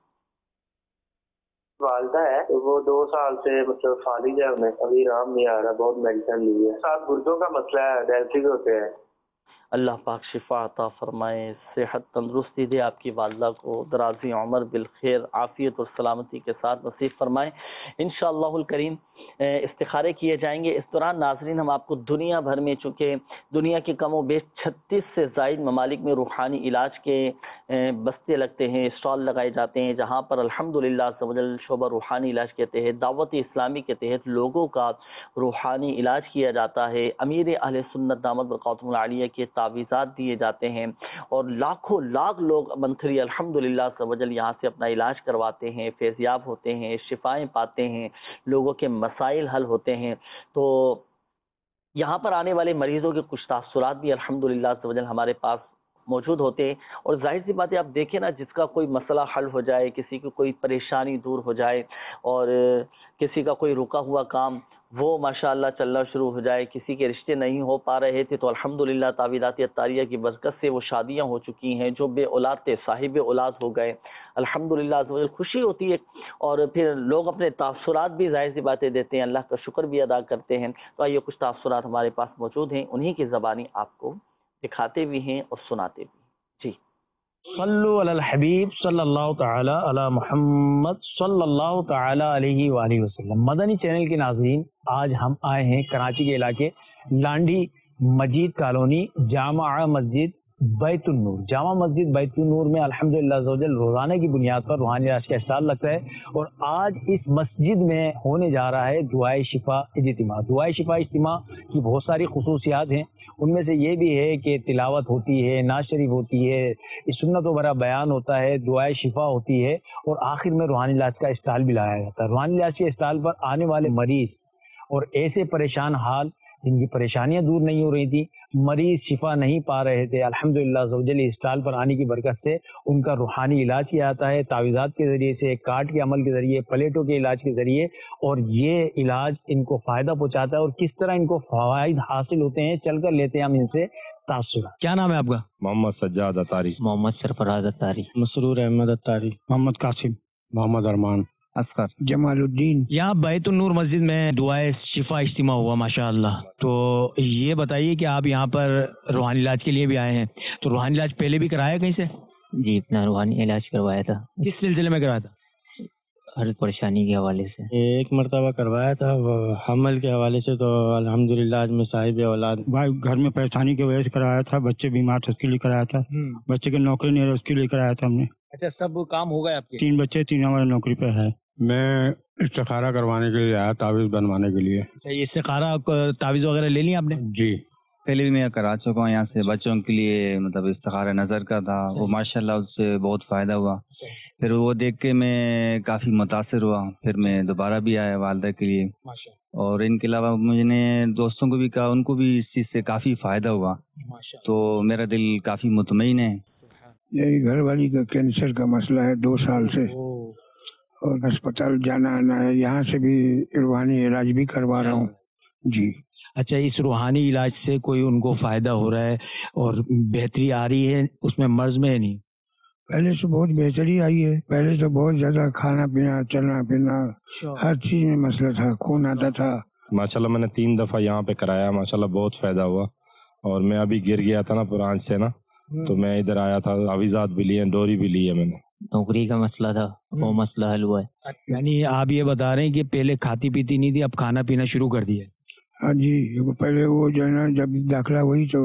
Speaker 12: والدہ ہے وہ 2 سال سے مطلب فالج ہے، انہیں ابھی آرام نہیں آ رہا، بہت میڈیسن لی ہے۔ ساتھ گردوں کا مسئلہ ہے، ڈائلسس ہوتے ہیں۔
Speaker 2: اللہ پاک شفا عطا فرمائے، صحت تندرستی دے آپ کی والدہ کو، درازی عمر بالخیر عافیت اور سلامتی کے ساتھ نصیب فرمائے انشاءاللہ الکریم۔ استخارے کیے جائیں گے۔ اس دوران ناظرین ہم آپ کو دنیا بھر میں، چونکہ دنیا کے کم و بیش 36 سے زائد ممالک میں روحانی علاج کے بستے لگتے ہیں، اسٹال لگائے جاتے ہیں، جہاں پر الحمدللہ عز و جل شعبہ روحانی علاج کے تحت، دعوت اسلامی کے تحت لوگوں کا روحانی علاج کیا جاتا ہے۔ امیر اہل سنت دامت برکاتہم العالیہ کے تعویذات دیے جاتے ہیں اور لاکھوں لاکھ لوگ منتھلی الحمدللہ عز و جل یہاں سے اپنا علاج کرواتے ہیں، فیضیاب ہوتے ہیں، شفائیں پاتے ہیں، لوگوں کے مسائل حل ہوتے ہیں۔ تو یہاں پر آنے والے مریضوں کے کچھ تاثرات بھی الحمدللہ عز و جل ہمارے پاس موجود ہوتے ہیں، اور ظاہر سی بات ہے آپ دیکھیں نا، جس کا کوئی مسئلہ حل ہو جائے، کسی کی کوئی پریشانی دور ہو جائے اور کسی کا کوئی رکا ہوا کام وہ ماشاءاللہ چلنا شروع ہو جائے. کسی کے رشتے نہیں ہو پا رہے تھے تو الحمدللہ تعویذات عطاریہ کی برکت سے وہ شادیاں ہو چکی ہیں. جو بے اولاد تھے صاحب اولاد ہو گئے الحمدللہ. خوشی ہوتی ہے اور پھر لوگ اپنے تاثرات بھی ظاہر سی باتیں دیتے ہیں, اللہ کا شکر بھی ادا کرتے ہیں. تو آئیے کچھ تاثرات ہمارے پاس موجود ہیں, انہی کی زبانی آپ کو دکھاتے بھی ہیں اور سناتے بھی. جی
Speaker 15: صلو علی الحبیب صلی اللہ تعالی علی محمد صلی اللہ تعالی علیہ وآلہ وسلم. مدنی چینل کے ناظرین, آج ہم آئے ہیں کراچی کے علاقے لانڈھی مجید کالونی جامع مسجد بیت النور. جامع مسجد بیت النور میں الحمدللہ عزوجل روزانہ کی بنیاد پر روحانی علاج کا اسٹال لگتا ہے, اور آج اس مسجد میں ہونے جا رہا ہے دعائے شفا اجتماع. دعائے شفا اجتماع کی بہت ساری خصوصیات ہیں, ان میں سے یہ بھی ہے کہ تلاوت ہوتی ہے, نعت شریف ہوتی ہے, سنت و برا بیان ہوتا ہے, دعائے شفا ہوتی ہے, اور آخر میں روحانی علاج کا اسٹال بھی لایا جاتا ہے. روحانی علاج کے اسٹال پر آنے والے مریض اور ایسے پریشان حال جن کی پریشانیاں دور نہیں ہو رہی تھی, مریض شفا نہیں پا رہے تھے, الحمدللہ زوجل اسٹال پر آنے کی برکت سے ان کا روحانی علاج کیا جاتا ہے, تعویذات کے ذریعے سے, کارڈ کے عمل کے ذریعے, پلیٹوں کے علاج کے ذریعے, اور یہ علاج ان کو فائدہ پہنچاتا ہے. اور کس طرح ان کو فوائد حاصل ہوتے ہیں چل کر لیتے ہیں ہم ان سے تاثر. کیا نام ہے آپ کا؟
Speaker 16: محمد سجاد اتاری,
Speaker 17: محمد سرفراز اتاری,
Speaker 16: مسرور احمد اتاری,
Speaker 18: محمد قاسم,
Speaker 16: محمد ارمان,
Speaker 18: اصغر, جمال الدین.
Speaker 15: یہاں بیت النور مسجد میں دعائے شفا اجتماع ہوا ماشاءاللہ. تو یہ بتائیے کہ آپ یہاں پر روحانی علاج کے لیے بھی آئے ہیں, تو روحانی علاج پہلے بھی کرایا کہیں سے؟
Speaker 17: جی, اپنا روحانی علاج کروایا تھا.
Speaker 15: کس سلسلے میں کروایا تھا؟
Speaker 17: ہر پریشانی کے حوالے سے.
Speaker 16: ایک مرتبہ کروایا تھا حمل کے حوالے سے, تو الحمدللہ آج میں صاحب اولاد.
Speaker 18: بھائی گھر میں پریشانی کی وجہ سے کرایا تھا, بچے بیمار تھے اس کے لیے کرایا تھا, بچے کی نوکری نہیں رہی اس کے لیے کرایا تھا ہم نے.
Speaker 15: اچھا, سب کام ہو گئے آپ کے؟
Speaker 18: 3 بچے, 3 ہمارے نوکری پہ ہے.
Speaker 16: میں استخارہ کروانے کے لیے آیا, تعویذ بنوانے کے لیے.
Speaker 15: اچھا, یہ استخارہ تعویذ وغیرہ لے لی آپ نے؟
Speaker 16: جی,
Speaker 19: پہلے بھی میں کرا چکا ہوں یہاں سے. بچوں کے لیے مطلب استخارہ نظر کا تھا, وہ ماشاءاللہ اس سے بہت فائدہ ہوا. پھر وہ دیکھ کے میں کافی متاثر ہوا, پھر میں دوبارہ بھی آیا والدہ کے لیے. اور ان کے علاوہ مجھے نے دوستوں کو بھی کہا, ان کو بھی اس چیز سے کافی فائدہ ہوا, تو میرا دل کافی مطمئن ہے.
Speaker 18: یہی گھر والی کا کینسر کا مسئلہ ہے 2 سال سے, اور اسپتال جانا آنا ہے, یہاں سے بھی روحانی علاج بھی کروا رہا ہوں. جی.
Speaker 15: اچھا, اس روحانی علاج سے کوئی ان کو فائدہ ہو رہا ہے اور بہتری آ رہی ہے, اس میں مرض میں ہے نہیں؟
Speaker 18: پہلے سے بہت بہتری آئی ہے. پہلے تو بہت زیادہ کھانا پینا, چلنا پھرنا, ہر چیز میں مسئلہ تھا, خون آتا تھا.
Speaker 16: ماشاءاللہ میں نے 3 دفعہ یہاں پہ کرایا, ماشاءاللہ بہت فائدہ ہوا. اور میں ابھی گر گیا تھا نا برانچ سے نا, تو میں ادھر آیا تھا, تعویذات بھی لیے, ڈوری بھی لی ہے میں نے.
Speaker 17: نوکری کا مسئلہ تھا, وہ مسئلہ حل ہوا ہے.
Speaker 15: یعنی آپ یہ بتا رہے ہیں کہ پہلے کھاتی پیتی نہیں تھی, اب کھانا پینا شروع کر دیا؟
Speaker 18: ہاں جی, پہلے وہ جو ہے نا جب داخلہ ہوئی تو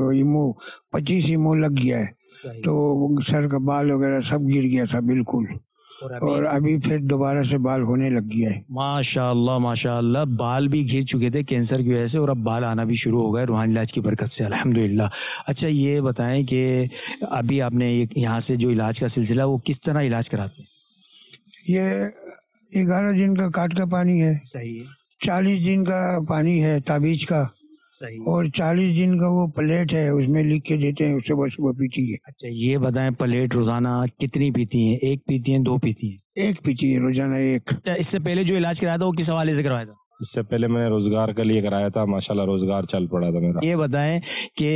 Speaker 18: 25 ایمو لگ گیا ہے, تو سر کا بال وغیرہ سب گر گیا تھا بالکل, اور ابھی پھر دوبارہ سے بال ہونے لگ گیا ہے.
Speaker 15: ماشاءاللہ ماشاءاللہ, بال بھی گر چکے تھے کینسر کی وجہ سے, اور اب بال آنا بھی شروع ہو گئے روحانی علاج کی برکت سے الحمدللہ. اچھا, یہ بتائیں کہ ابھی آپ نے یہاں سے جو علاج کا سلسلہ وہ کس طرح علاج کراتے ہیں؟
Speaker 18: یہ 11 دن کا کاٹ کا پانی ہے,
Speaker 15: صحیح ہے.
Speaker 18: 40 دن کا پانی ہے تعویذ کا, اور 40 دن کا وہ پلیٹ ہے, اس میں لکھ کے دیتے ہیں, صبح صبح پیتی ہے.
Speaker 15: اچھا, یہ بتائیں پلیٹ روزانہ کتنی پیتی ہیں؟ 1 پیتی ہیں, 2 پیتی ہیں؟
Speaker 18: 1 پیتی ہے روزانہ 1.
Speaker 15: اس سے پہلے جو علاج کرایا تھا وہ کس حوالے سے کروایا تھا؟
Speaker 16: اس سے پہلے میں نے روزگار کے لیے کرایا تھا, ماشاءاللہ روزگار چل پڑا تھا میرا.
Speaker 15: یہ بتائیں کہ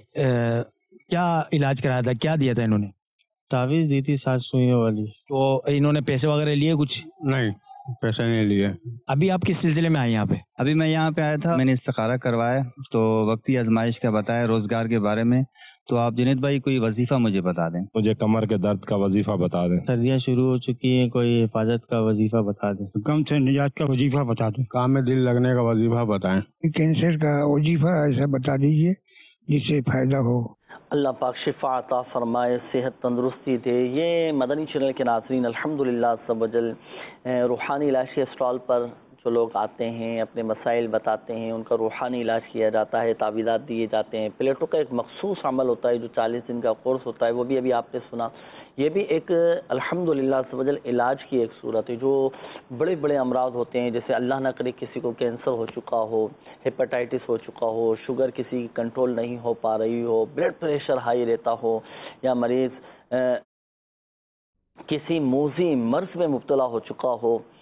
Speaker 15: کیا علاج کرایا تھا, کیا دیا تھا انہوں نے؟
Speaker 16: تعویذ دی تھی 7 سوئیوں والی.
Speaker 15: تو انہوں نے پیسے وغیرہ لیے کچھ؟
Speaker 16: نہیں, پیسے نہیں لیے.
Speaker 15: ابھی آپ کس سلسلے میں آئے یہاں پہ؟
Speaker 19: ابھی میں یہاں پہ آیا تھا, میں نے استخارہ کروایا, تو وقتی آزمائش کا بتایا, روزگار کے بارے میں. تو آپ جنید بھائی کوئی وظیفہ مجھے بتا دیں.
Speaker 16: مجھے کمر کے درد کا وظیفہ بتا دیں.
Speaker 19: سردیاں شروع ہو چکی ہیں, کوئی حفاظت کا وظیفہ بتا دیں.
Speaker 18: غم سے نجات کا وظیفہ بتا دیں.
Speaker 16: کام میں دل لگنے کا وظیفہ بتائیں.
Speaker 18: کینسر کا وظیفہ ایسا بتا دیجیے جس سے فائدہ ہو.
Speaker 2: اللہ پاک شفا عطا فرمائے, صحت تندرستی دے. یہ مدنی چینل کے ناظرین الحمدللہ عز و جل روحانی علاج کے اسٹال پر جو لوگ آتے ہیں, اپنے مسائل بتاتے ہیں, ان کا روحانی علاج کیا جاتا ہے, تعویذات دیے جاتے ہیں. پلیٹوں کا ایک مخصوص عمل ہوتا ہے جو 40 دن کا کورس ہوتا ہے, وہ بھی ابھی آپ نے سنا. یہ بھی ایک الحمدللہ عز و جل علاج کی ایک صورت ہے. جو بڑے بڑے امراض ہوتے ہیں, جیسے اللہ نہ کرے کسی کو کینسر ہو چکا ہو, ہیپاٹائٹس ہو چکا ہو, شوگر کسی کی کنٹرول نہیں ہو پا رہی ہو, بلڈ پریشر ہائی رہتا ہو, یا مریض کسی موذی مرض میں مبتلا ہو چکا ہو,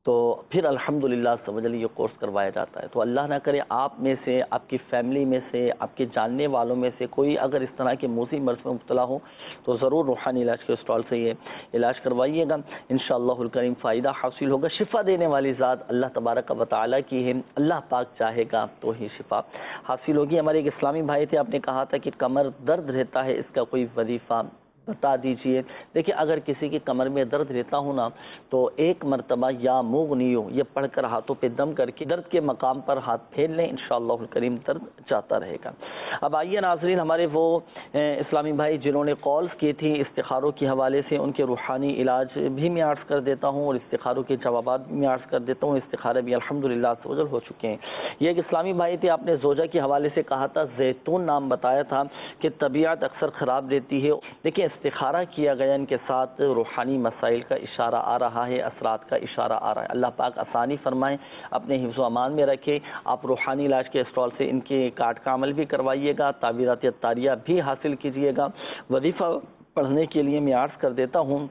Speaker 2: تو پھر الحمدللہ سمجھ لیے یہ کورس کروایا جاتا ہے. تو اللہ نہ کرے آپ میں سے، آپ کی فیملی میں سے، آپ کے جاننے والوں میں سے کوئی اگر اس طرح کے موذی مرض میں مبتلا ہو تو ضرور روحانی علاج کے اسٹال سے یہ علاج کروائیے گا. انشاءاللہ الکریم فائدہ حاصل ہوگا. شفا دینے والی ذات اللہ تبارک و تعالیٰ کی ہے، اللہ پاک چاہے گا تو ہی شفا حاصل ہوگی. ہمارے ایک اسلامی بھائی تھے، آپ نے کہا تھا کہ کمر درد رہتا ہے، اس کا کوئی وظیفہ بتا دیجئے. دیکھیں اگر کسی کی کمر میں درد رہتا ہو نا تو ایک مرتبہ یا مغنیو یہ پڑھ کر ہاتھوں پہ دم کر کے درد کے مقام پر ہاتھ پھیر لیں، انشاءاللہ الکریم درد جاتا رہے گا. اب آئیے ناظرین، ہمارے وہ اسلامی بھائی جنہوں نے کالز کی تھی استخاروں کے حوالے سے، ان کے روحانی علاج بھی میں عرض کر دیتا ہوں اور استخاروں کے جوابات بھی میں عرض کر دیتا ہوں. استخارے بھی الحمدللہ سوجل ہو چکے ہیں. یہ ایک اسلامی بھائی تھے، آپ نے زوجہ کے حوالے سے کہا تھا، زیتون نام بتایا تھا کہ طبیعت اکثر خراب رہتی ہے. دیکھیں استخارہ کیا گیا، ان کے ساتھ روحانی مسائل کا اشارہ آ رہا ہے، اثرات کا اشارہ آ رہا ہے. اللہ پاک آسانی فرمائیں، اپنے حفظ و امان میں رکھے. آپ روحانی علاج کے اسٹال سے ان کے کارڈ کا عمل بھی کروائیے گا، تعویذات طاریہ بھی حاصل کیجیے گا. وظیفہ پڑھنے کے لیے میں عرض کر دیتا ہوں،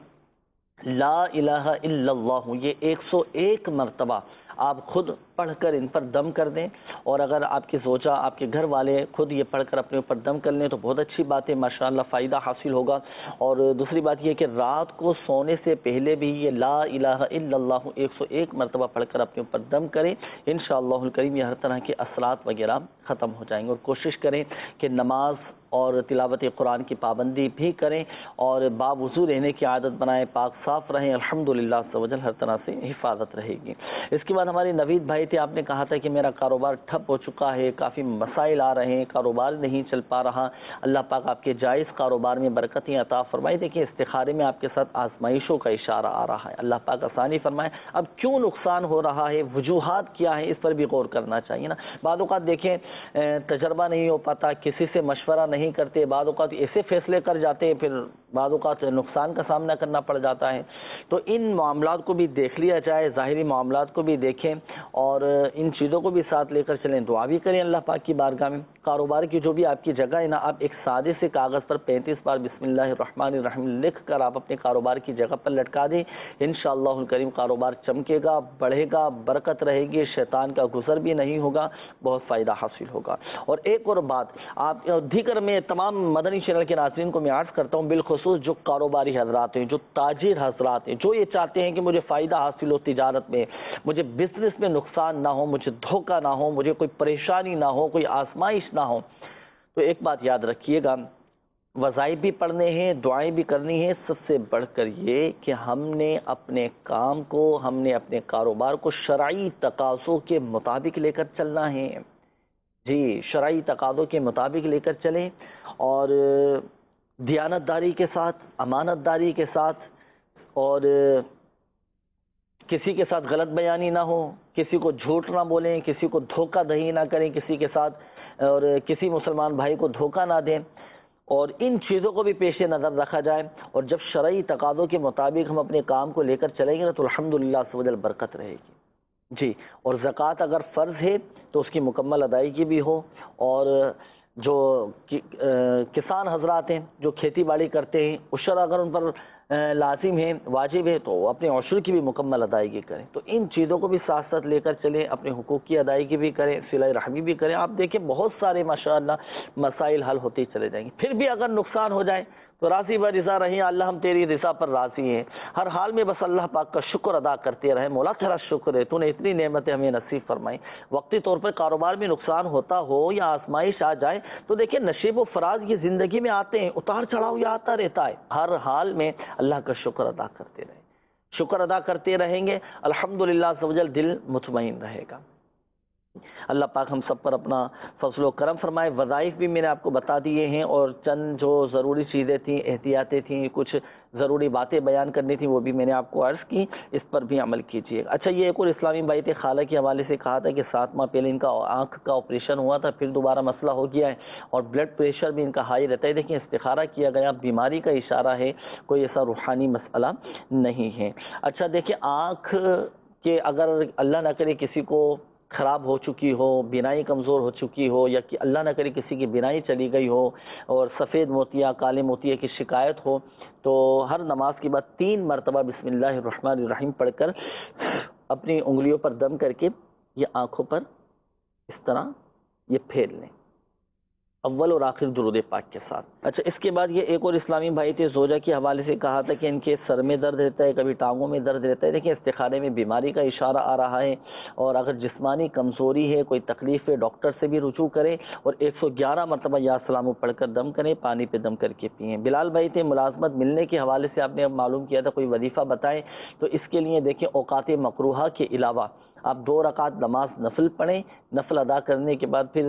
Speaker 2: لا الہ الا اللہ، یہ 101 مرتبہ آپ خود پڑھ کر ان پر دم کر دیں، اور اگر آپ کی زوجہ، آپ کے گھر والے خود یہ پڑھ کر اپنے اوپر دم کر لیں تو بہت اچھی بات ہے، ماشاءاللہ فائدہ حاصل ہوگا. اور دوسری بات یہ کہ رات کو سونے سے پہلے بھی یہ لا الہ الا اللہ 101 مرتبہ پڑھ کر اپنے اوپر دم کریں، انشاءاللہ الکریم یہ ہر طرح کے اثرات وغیرہ ختم ہو جائیں گے. اور کوشش کریں کہ نماز اور تلاوت قرآن کی پابندی بھی کریں اور باوضو رہنے کی عادت بنائیں، پاک صاف رہیں، الحمدللہ سوجل ہر طرح سے حفاظت رہے گی. اس کے بعد ہمارے نوید بھائی تھے، آپ نے کہا تھا کہ میرا کاروبار ٹھپ ہو چکا ہے، کافی مسائل آ رہے ہیں، کاروبار نہیں چل پا رہا. اللہ پاک آپ کے جائز کاروبار میں برکتیں عطا فرمائے. دیکھیں استخارے میں آپ کے ساتھ آزمائشوں کا اشارہ آ رہا ہے، اللہ پاک آسانی فرمائے. اب کیوں نقصان ہو رہا ہے، وجوہات کیا ہے، اس پر بھی غور کرنا چاہیے نا. بعض اوقات دیکھیں تجربہ نہیں ہو پاتا، کسی سے مشورہ نہیں کرتے، بعض اوقات ایسے فیصلے کر جاتے ہیں، پھر بعض اوقات نقصان کا سامنا کرنا پڑ جاتا ہے. تو ان معاملات کو بھی دیکھ لیا جائے، ظاہری معاملات کو بھی دیکھیں اور ان چیزوں کو بھی ساتھ لے کر چلیں. دعا بھی کریں اللہ پاک کی بارگاہ میں. کاروبار کی جو بھی آپ کی جگہ ہے نا، آپ ایک سادے سے کاغذ پر 35 بار بسم اللہ الرحمن الرحیم لکھ کر آپ اپنے کاروبار کی جگہ پر لٹکا دیں، انشاءاللہ الکریم کاروبار چمکے گا، بڑھے گا، برکت رہے گی، شیطان کا گزر بھی نہیں ہوگا، بہت فائدہ حاصل ہوگا. اور ایک اور بات آپ دیگر میں تمام مدنی چینل کے ناظرین کو میں عرض کرتا ہوں، بالخصوص جو کاروباری حضرات ہیں، جو تاجر حضرات ہیں، جو یہ چاہتے ہیں کہ مجھے فائدہ حاصل ہو تجارت میں، مجھے بزنس میں نقصان نہ ہو، مجھے دھوکہ نہ ہو، مجھے کوئی پریشانی نہ ہو، کوئی آزمائش نہ ہو، تو ایک بات یاد رکھیے گا، وظائف بھی پڑھنے ہیں، دعائیں بھی کرنی ہیں، سب سے بڑھ کر یہ کہ ہم نے اپنے کام کو، ہم نے اپنے کاروبار کو شرعی تقاضوں کے مطابق لے کر چلنا ہے. جی شرعی تقاضوں کے مطابق لے کر چلیں اور دیانتداری کے ساتھ، امانت داری کے ساتھ، اور کسی کے ساتھ غلط بیانی نہ ہو، کسی کو جھوٹ نہ بولیں، کسی کو دھوکہ دہی نہ کریں کسی کے ساتھ، اور کسی مسلمان بھائی کو دھوکہ نہ دیں. اور ان چیزوں کو بھی پیش نظر رکھا جائے، اور جب شرعی تقاضوں کے مطابق ہم اپنے کام کو لے کر چلیں گے نا تو الحمدللہ سوجل برکت رہے گی. جی اور زکوٰۃ اگر فرض ہے تو اس کی مکمل ادائیگی بھی ہو، اور جو کسان حضرات ہیں جو کھیتی باڑی کرتے ہیں، عشر اگر ان پر لازم ہے، واجب ہے، تو اپنے عشر کی بھی مکمل ادائیگی کریں. تو ان چیزوں کو بھی ساتھ ساتھ لے کر چلیں، اپنے حقوق کی ادائیگی بھی کریں، صلہ رحمی بھی کریں. آپ دیکھیں بہت سارے ماشاءاللہ مسائل حل ہوتے چلے جائیں گے. پھر بھی اگر نقصان ہو جائے تو راضی بہ رضا رہیں، اللہ ہم تیری رضا پر راضی ہیں. ہر حال میں بس اللہ پاک کا شکر ادا کرتے رہیں، مولا تیرا شکر ہے، تو نے اتنی نعمتیں ہمیں نصیب فرمائیں. وقتی طور پر کاروبار میں نقصان ہوتا ہو یا آزمائش آ جائے تو دیکھیں نشیب و فراز کی زندگی میں آتے ہیں، اتار چڑھاؤ یہ آتا رہتا ہے. ہر حال میں اللہ کا شکر ادا کرتے رہیں، شکر ادا کرتے رہیں گے، الحمدللہ سوجل دل مطمئن رہے گا. اللہ پاک ہم سب پر اپنا فضل و کرم فرمائے. وظائف بھی میں نے آپ کو بتا دیے ہیں، اور چند جو ضروری چیزیں تھیں، احتیاطیں تھیں، کچھ ضروری باتیں بیان کرنی تھیں، وہ بھی میں نے آپ کو عرض کی، اس پر بھی عمل کیجیے. اچھا یہ ایک اور اسلامی بھائی تھے، خالہ کے حوالے سے کہا تھا کہ 7 ماہ پہلے ان کا آنکھ کا آپریشن ہوا تھا، پھر دوبارہ مسئلہ ہو گیا ہے اور بلڈ پریشر بھی ان کا ہائی رہتا ہے. دیکھیں استخارہ کیا گیا، بیماری کا اشارہ ہے، کوئی ایسا روحانی مسئلہ نہیں ہے. اچھا دیکھیں آنکھ کے اگر اللہ نہ کرے کسی کو خراب ہو چکی ہو، بینائی کمزور ہو چکی ہو، یا کہ اللہ نہ کرے کسی کی بینائی چلی گئی ہو اور سفید موتیا، کالے موتیا کی شکایت ہو، تو ہر نماز کے بعد 3 مرتبہ بسم اللہ الرحمن الرحیم پڑھ کر اپنی انگلیوں پر دم کر کے یہ آنکھوں پر اس طرح یہ پھیر لیں، اول اور آخر درود پاک کے ساتھ۔ اچھا، اس کے بعد یہ ایک اور اسلامی بھائی تھے، زوجہ کے حوالے سے کہا تھا کہ ان کے سر میں درد رہتا ہے، کبھی ٹانگوں میں درد رہتا ہے۔ دیکھیں، استخارے میں بیماری کا اشارہ آ رہا ہے، اور اگر جسمانی کمزوری ہے، کوئی تکلیف ہے، ڈاکٹر سے بھی رجوع کریں اور 111 مرتبہ یا سلام پڑھ کر دم کریں، پانی پہ دم کر کے پئیں۔ بلال بھائی تھے، ملازمت ملنے کے حوالے سے آپ نے معلوم کیا تھا، کوئی وظیفہ بتائیں، تو اس کے لیے دیکھیں اوقات مکروہہ کے علاوہ آپ 2 رکعت نماز نفل پڑھیں، نفل ادا کرنے کے بعد پھر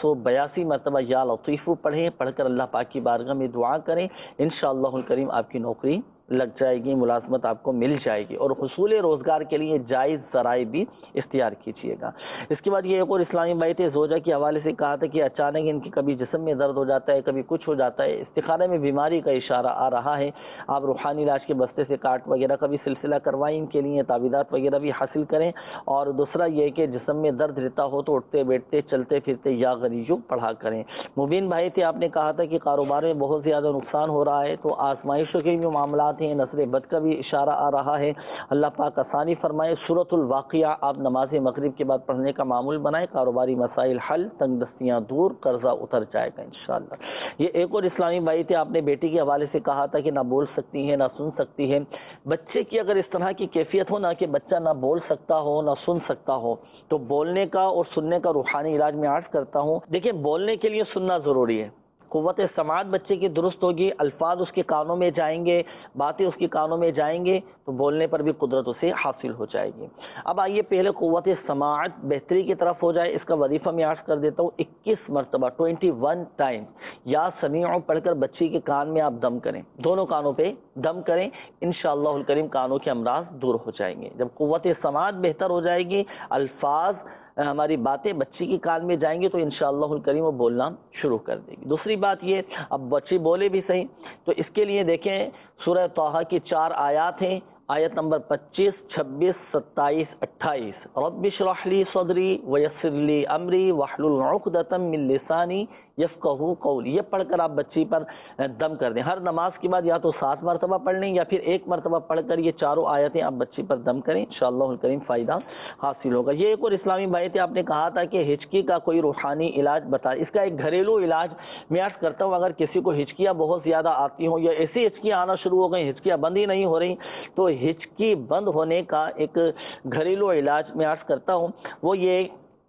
Speaker 2: 182 مرتبہ یا لطیف پڑھیں، پڑھ کر اللہ پاک کی بارگاہ میں دعا کریں، انشاءاللہ الکریم آپ کی نوکری لگ جائے گی، ملازمت آپ کو مل جائے گی، اور حصول روزگار کے لیے جائز ذرائع بھی اختیار کیجیے گا۔ اس کے بعد یہ ایک اور اسلامی بھائی تھے، زوجہ کے حوالے سے کہا تھا کہ اچانک ان کے کبھی جسم میں درد ہو جاتا ہے، کبھی کچھ ہو جاتا ہے، استخارے میں بیماری کا اشارہ آ رہا ہے، آپ روحانی علاج کے بستے سے کارڈ وغیرہ کا بھی سلسلہ کروائیں، ان کے لیے تعویذات وغیرہ بھی حاصل کریں، اور دوسرا یہ کہ جسم میں درد رہتا ہو تو اٹھتے بیٹھتے چلتے پھرتے یا غریجو پڑھا کریں۔ مبین بھائی تھے، آپ نے کہا تھا کہ کاروبار میں بہت زیادہ نقصان ہو رہا ہے، تو آزمائشوں کے جو معاملات ہیں، نظر بد کا بھی اشارہ آ رہا ہے، اللہ پاک آسانی فرمائے۔ سورۃ الواقعہ آپ نماز مغرب کے بعد پڑھنے کا معمول بنائیں، کاروباری مسائل حل، تنگ دستیاں دور، قرضہ اتر جائے گا انشاءاللہ۔ یہ ایک اور اسلامی بھائی تھے، آپ نے بیٹی کے حوالے سے کہا تھا کہ نہ بول سکتی ہے نہ سن سکتی ہے۔ بچے کی اگر اس طرح کی کیفیت ہو نا کہ بچہ نہ بول سکتا ہو نہ سن سکتا ہو، تو بولنے کا اور سننے کا روحانی علاج میں عرض کرتا ہوں۔ دیکھیں، بولنے کے لیے سننا ضروری ہے، قوت سماعت بچے کی درست ہوگی، الفاظ اس کے کانوں میں جائیں گے، باتیں اس کے کانوں میں جائیں گے، تو بولنے پر بھی قدرت اسے حاصل ہو جائے گی۔ اب آئیے پہلے قوت سماعت بہتری کی طرف ہو جائے، اس کا وظیفہ میں عرض کر دیتا ہوں۔ 21 مرتبہ 21 ٹائم یا سمیع پڑھ کر بچی کے کان میں آپ دم کریں، دونوں کانوں پہ دم کریں، انشاءاللہ الکریم کانوں کے امراض دور ہو جائیں گے۔ جب قوت سماعت بہتر ہو جائے گی، الفاظ ہماری باتیں بچی کی کان میں جائیں گی، تو انشاءاللہ الکریم وہ بولنا شروع کر دے گی۔ دوسری بات یہ، اب بچی بولے بھی صحیح، تو اس کے لیے دیکھیں سورہ طٰہٰ کی 4 آیات ہیں، آیت نمبر 25، 26، 27، 28۔ رب اشرح لی صدری ویسر لی امری واحلل عقدۃ من لسانی یفقہوا قولی، یہ پڑھ کر آپ بچی پر دم کر دیں۔ ہر نماز کے بعد یا تو 7 مرتبہ پڑھ لیں یا پھر 1 مرتبہ پڑھ کر یہ چاروں آیتیں آپ بچی پر دم کریں، انشاءاللہ الکریم فائدہ حاصل ہوگا۔ یہ ایک اور اسلامی بھائی تھے، آپ نے کہا تھا کہ ہچکی کا کوئی روحانی علاج بتا، اس کا ایک گھریلو علاج میں عرض کرتا ہوں۔ اگر کسی کو ہچکیاں بہت زیادہ آتی ہوں یا ایسی ہچکیاں آنا شروع ہو گئی، ہچکیاں بند ہی نہیں ہو رہی، تو ہچکی بند ہونے کا ایک گھریلو علاج میں عرض کرتا ہوں، وہ یہ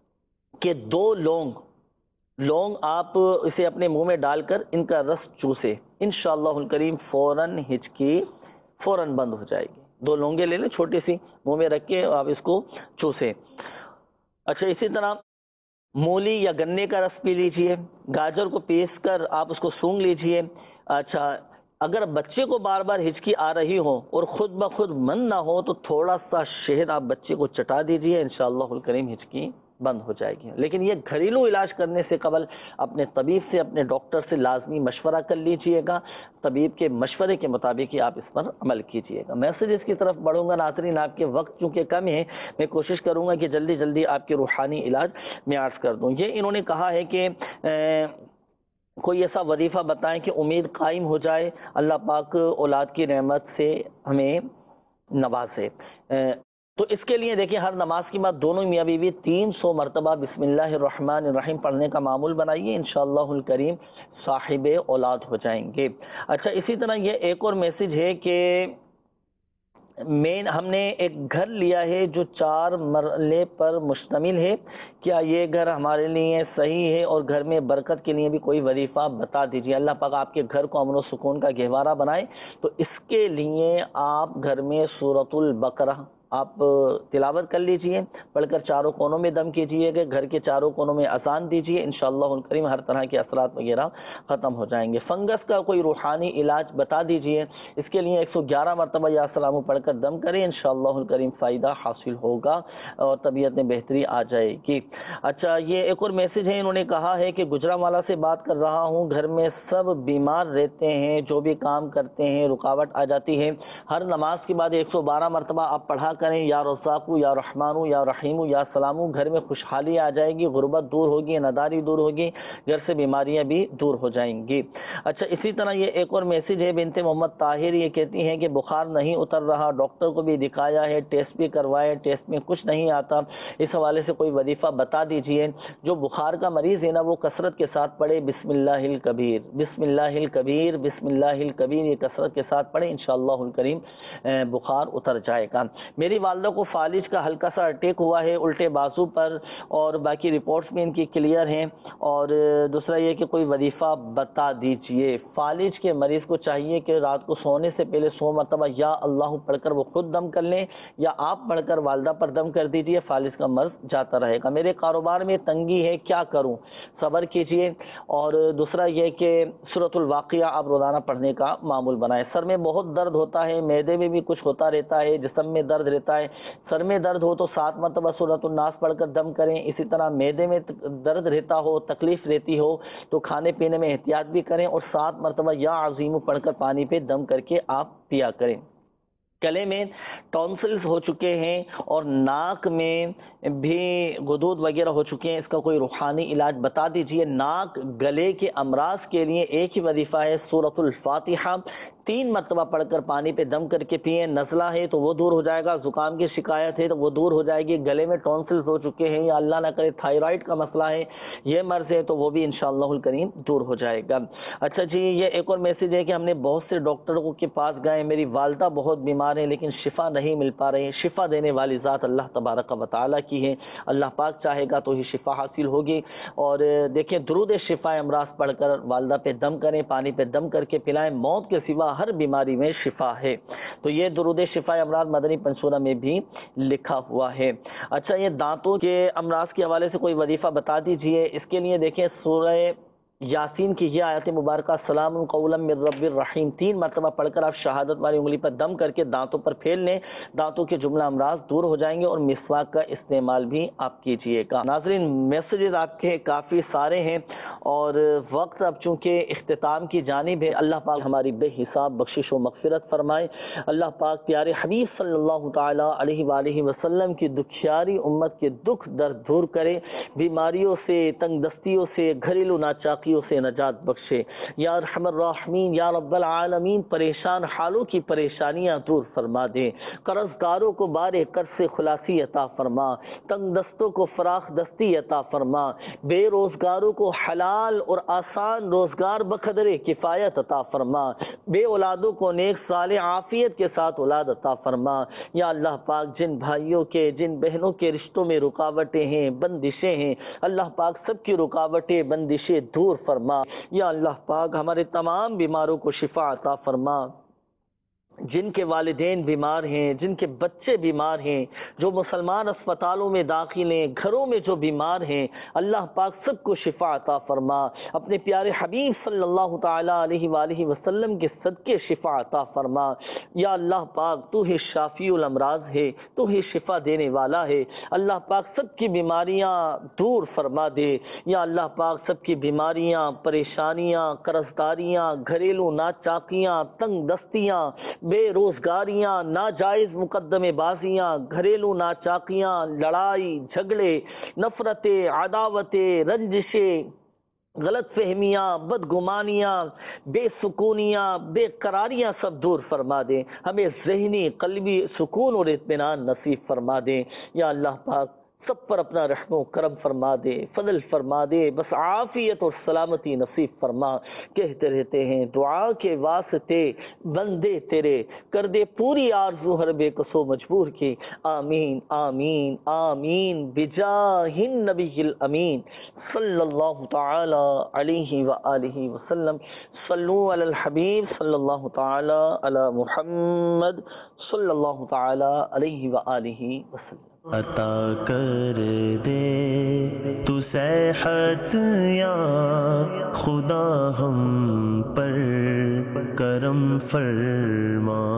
Speaker 2: کہ 2 لونگ آپ اسے اپنے منہ میں ڈال کر ان کا رس چوسے، انشاءاللہ الکریم فوراً ہچکی فوراً بند ہو جائے گی۔ 2 لونگیں لے لیں چھوٹی سی، منہ میں رکھ کے آپ اس کو چوسیں۔ اچھا، اسی طرح مولی یا گنے کا رس پی لیجئے، گاجر کو پیس کر آپ اس کو سونگھ لیجئے۔ اچھا، اگر بچے کو بار بار ہچکی آ رہی ہو اور خود بخود من نہ ہو، تو تھوڑا سا شہد آپ بچے کو چٹا دیجئے، انشاءاللہ الکریم ہچکی بند ہو جائے گی۔ لیکن یہ گھریلو علاج کرنے سے قبل اپنے طبیب سے، اپنے ڈاکٹر سے لازمی مشورہ کر لیجئے گا، طبیب کے مشورے کے مطابق ہی آپ اس پر عمل کیجئے گا۔ میسیجز کی طرف بڑھوں گا ناظرین، آپ کے وقت چونکہ کم ہے، میں کوشش کروں گا کہ جلدی جلدی آپ کے روحانی علاج میں عرض کر دوں۔ یہ انہوں نے کہا ہے کہ کوئی ایسا وظیفہ بتائیں کہ امید قائم ہو جائے، اللہ پاک اولاد کی نعمت سے ہمیں نوازے۔ تو اس کے لیے دیکھیں، ہر نماز کے بعد دونوں میاں بیوی 300 مرتبہ بسم اللہ الرحمن الرحیم پڑھنے کا معمول بنائیے، انشاءاللہ الکریم صاحب اولاد ہو جائیں گے۔ اچھا، اسی طرح یہ ایک اور میسج ہے کہ ہم نے ایک گھر لیا ہے جو 4 مرلے پر مشتمل ہے، کیا یہ گھر ہمارے لیے صحیح ہے؟ اور گھر میں برکت کے لیے بھی کوئی وظیفہ بتا دیجیے۔ اللہ پاک آپ کے گھر کو امن و سکون کا گہوارہ بنائے۔ تو اس کے لیے آپ گھر میں سورۃ البقرہ آپ تلاوت کر لیجئے، پڑھ کر چاروں کونوں میں دم کیجئے گا، گھر کے چاروں کونوں میں اذان دیجئے، انشاءاللہ الکریم ہر طرح کے اثرات وغیرہ ختم ہو جائیں گے۔ فنگس کا کوئی روحانی علاج بتا دیجئے، اس کے لیے 111 مرتبہ یا سلام پڑھ کر دم کریں، انشاءاللہ الکریم فائدہ حاصل ہوگا اور طبیعت میں بہتری آ جائے گی۔ اچھا، یہ ایک اور میسج ہے، انہوں نے کہا ہے کہ گجرانوالہ سے بات کر رہا ہوں، گھر میں سب بیمار رہتے ہیں، جو بھی کام کرتے ہیں رکاوٹ آ جاتی ہے، ہر نماز کے بعد 112 مرتبہ آپ پڑھا کریں یا رزاقو یا رحمانو یا رحیمو یا سلامو، گھر میں خوشحالی آ جائے گی، غربت دور ہوگی، نداری دور ہوگی، گھر سے بیماریاں بھی دور ہو جائیں گی۔ اچھا اسی طرح یہ ایک اور میسج ہے، بنت محمد طاہر یہ کہتی ہیں کہ بخار نہیں اتر رہا، ڈاکٹر کو بھی دکھایا ہے، ٹیسٹ بھی کروائے، ٹیسٹ میں کچھ نہیں آتا، اس حوالے سے کوئی وظیفہ بتا دیجئے۔ جو بخار کا مریض ہے نا وہ کثرت کے ساتھ پڑھے بسم اللہ الکبیر، بسم اللہ الکبیر، بسم اللہ الکبیر، یہ کثرت کے ساتھ پڑھے، انشاءاللہ الکریم بخار اتر جائے گا۔ میری والدہ کو فالج کا ہلکا سا اٹیک ہوا ہے الٹے بازو پر، اور باقی رپورٹس بھی ان کی کلیئر ہیں، اور دوسرا یہ کہ کوئی وظیفہ بتا دیجئے۔ فالج کے مریض کو چاہیے کہ رات کو سونے سے پہلے 100 مرتبہ یا اللہ پڑھ کر وہ خود دم کر لیں، یا آپ پڑھ کر والدہ پر دم کر دیجئے، فالج کا مرض جاتا رہے گا۔ میرے کاروبار میں تنگی ہے، کیا کروں؟ صبر کیجئے، اور دوسرا یہ کہ سورۃ الواقعہ آپ روزانہ پڑھنے کا معمول بنائیں۔ سر میں بہت درد ہوتا ہے، معدے میں بھی کچھ ہوتا رہتا ہے، جسم میں درد رہتا ہے، سر میں درد ہو تو 7 مرتبہ سورۃ الناس پڑھ کر دم کریں، اسی طرح معدے میں درد رہتا ہو، تکلیف رہتی ہو تو کھانے پینے میں احتیاط بھی کریں، اور 7 مرتبہ یا عظیم پڑھ کر پانی پہ دم کر کے آپ پیا کریں۔ گلے میں ٹونسلز ہو چکے ہیں اور ناک میں بھی غدود وغیرہ ہو چکے ہیں، اس کا کوئی روحانی علاج بتا دیجئے۔ ناک گلے کے امراض کے لیے ایک ہی وظیفہ ہے، سورۃ الفاتحہ 3 مرتبہ پڑھ کر پانی پہ دم کر کے پئیں۔ نزلہ ہے تو وہ دور ہو جائے گا، زکام کی شکایت ہے تو وہ دور ہو جائے گی، گلے میں ٹونسلز ہو چکے ہیں یا اللہ نہ کرے تھائرائڈ کا مسئلہ ہے، یہ مرض ہے تو وہ بھی انشاءاللہ الکریم دور ہو جائے گا۔ اچھا جی، یہ ایک اور میسج ہے کہ ہم نے بہت سے ڈاکٹروں کے پاس گئے، میری والدہ بہت بیمار ہیں لیکن شفا نہیں مل پا رہی ہے، شفا دینے والی ذات اللہ تبارک و تعالیٰ کی ہے، اللہ پاک چاہے گا تو ہی شفا حاصل ہوگی۔ اور دیکھیں درود شفا امراض پڑھ کر والدہ پہ دم کریں، پانی پہ دم کر کے پلائیں، موت کے سوا ہر بیماری میں شفا ہے، تو یہ درود شفا امراض مدنی پنسورہ میں بھی لکھا ہوا ہے۔ اچھا یہ دانتوں کے امراض کے حوالے سے کوئی وظیفہ بتا دیجئے۔ اس کے لیے دیکھیں سورہ یاسین کی یہ آیت مبارکہ سلام قولا من رب الرحیم 3 مرتبہ پڑھ کر آپ شہادت والی انگلی پر دم کر کے دانتوں پر پھیر لیں، دانتوں کے جملہ امراض دور ہو جائیں گے، اور مسواک کا استعمال بھی آپ کیجئے گا۔ ناظرین میسیجز آپ کے کافی سارے ہیں، اور وقت اب چونکہ اختتام کی جانب ہے، اللہ پاک ہماری بے حساب بخشش و مغفرت فرمائے، اللہ پاک پیارے حبیب صلی اللہ تعالی علیہ وآلہ وسلم کی دکھیاری امت کے دکھ درد دور کرے، بیماریوں سے، تنگ دستیوں سے، گھریلو ناچاکیوں سے نجات بخشے، یا ارحم الراحمین یا رب العالمین، پریشان حالوں کی پریشانیاں دور فرما دے، قرضداروں کو بارے قرض سے خلاصی عطا فرما، تنگ دستوں کو فراخ دستی عطا فرما، بے روزگاروں کو حلال اور آسان روزگار بقدر کفایت عطا فرما، بے اولادوں کو نیک صالح عافیت کے ساتھ اولاد عطا فرما، یا اللہ پاک جن بھائیوں کے جن بہنوں کے رشتوں میں رکاوٹیں ہیں، بندشیں ہیں، اللہ پاک سب کی رکاوٹیں بندشیں دور فرما، یا اللہ پاک ہمارے تمام بیماروں کو شفا عطا فرما، جن کے والدین بیمار ہیں، جن کے بچے بیمار ہیں، جو مسلمان اسپتالوں میں داخل ہیں، گھروں میں جو بیمار ہیں، اللہ پاک سب کو شفا عطا فرما، اپنے پیارے حبیب صلی اللہ تعالی علیہ وآلہ وسلم کے صدقے شفا عطا فرما، یا اللہ پاک تو ہی شافی الامراض ہے، تو ہی شفا دینے والا ہے، اللہ پاک سب کی بیماریاں دور فرما دے، یا اللہ پاک سب کی بیماریاں، پریشانیاں، قرضداریاں، گھریلو ناچاکیاں، تنگ دستیاں، بے روزگاریاں، ناجائز مقدمے بازیاں، گھریلو ناچاکیاں، لڑائی جھگڑے، نفرتیں، عداوتیں، رنجشیں، غلط فہمیاں، بدگمانیاں، بے سکونیاں، بے قراریاں سب دور فرما دیں، ہمیں ذہنی قلبی سکون اور اطمینان نصیب فرما دیں، یا اللہ پاک سب پر اپنا رحم و کرم فرما دے، فضل فرما دے، بس عافیت اور سلامتی نصیب فرما۔ کہتے رہتے ہیں دعا کے واسطے بندے تیرے، کر دے پوری آرزو ہر بے کسو مجبور کی، آمین آمین آمین بجاہ النبی الامین صلی اللہ تعالی علیہ وآلہ وسلم۔ صلو علی الحبیب صلی اللہ تعالی علی محمد صلی اللہ تعالی علیہ وآلہ وسلم۔
Speaker 1: عطا کر دے تو صحت یا خدا ہم پر کرم فرما۔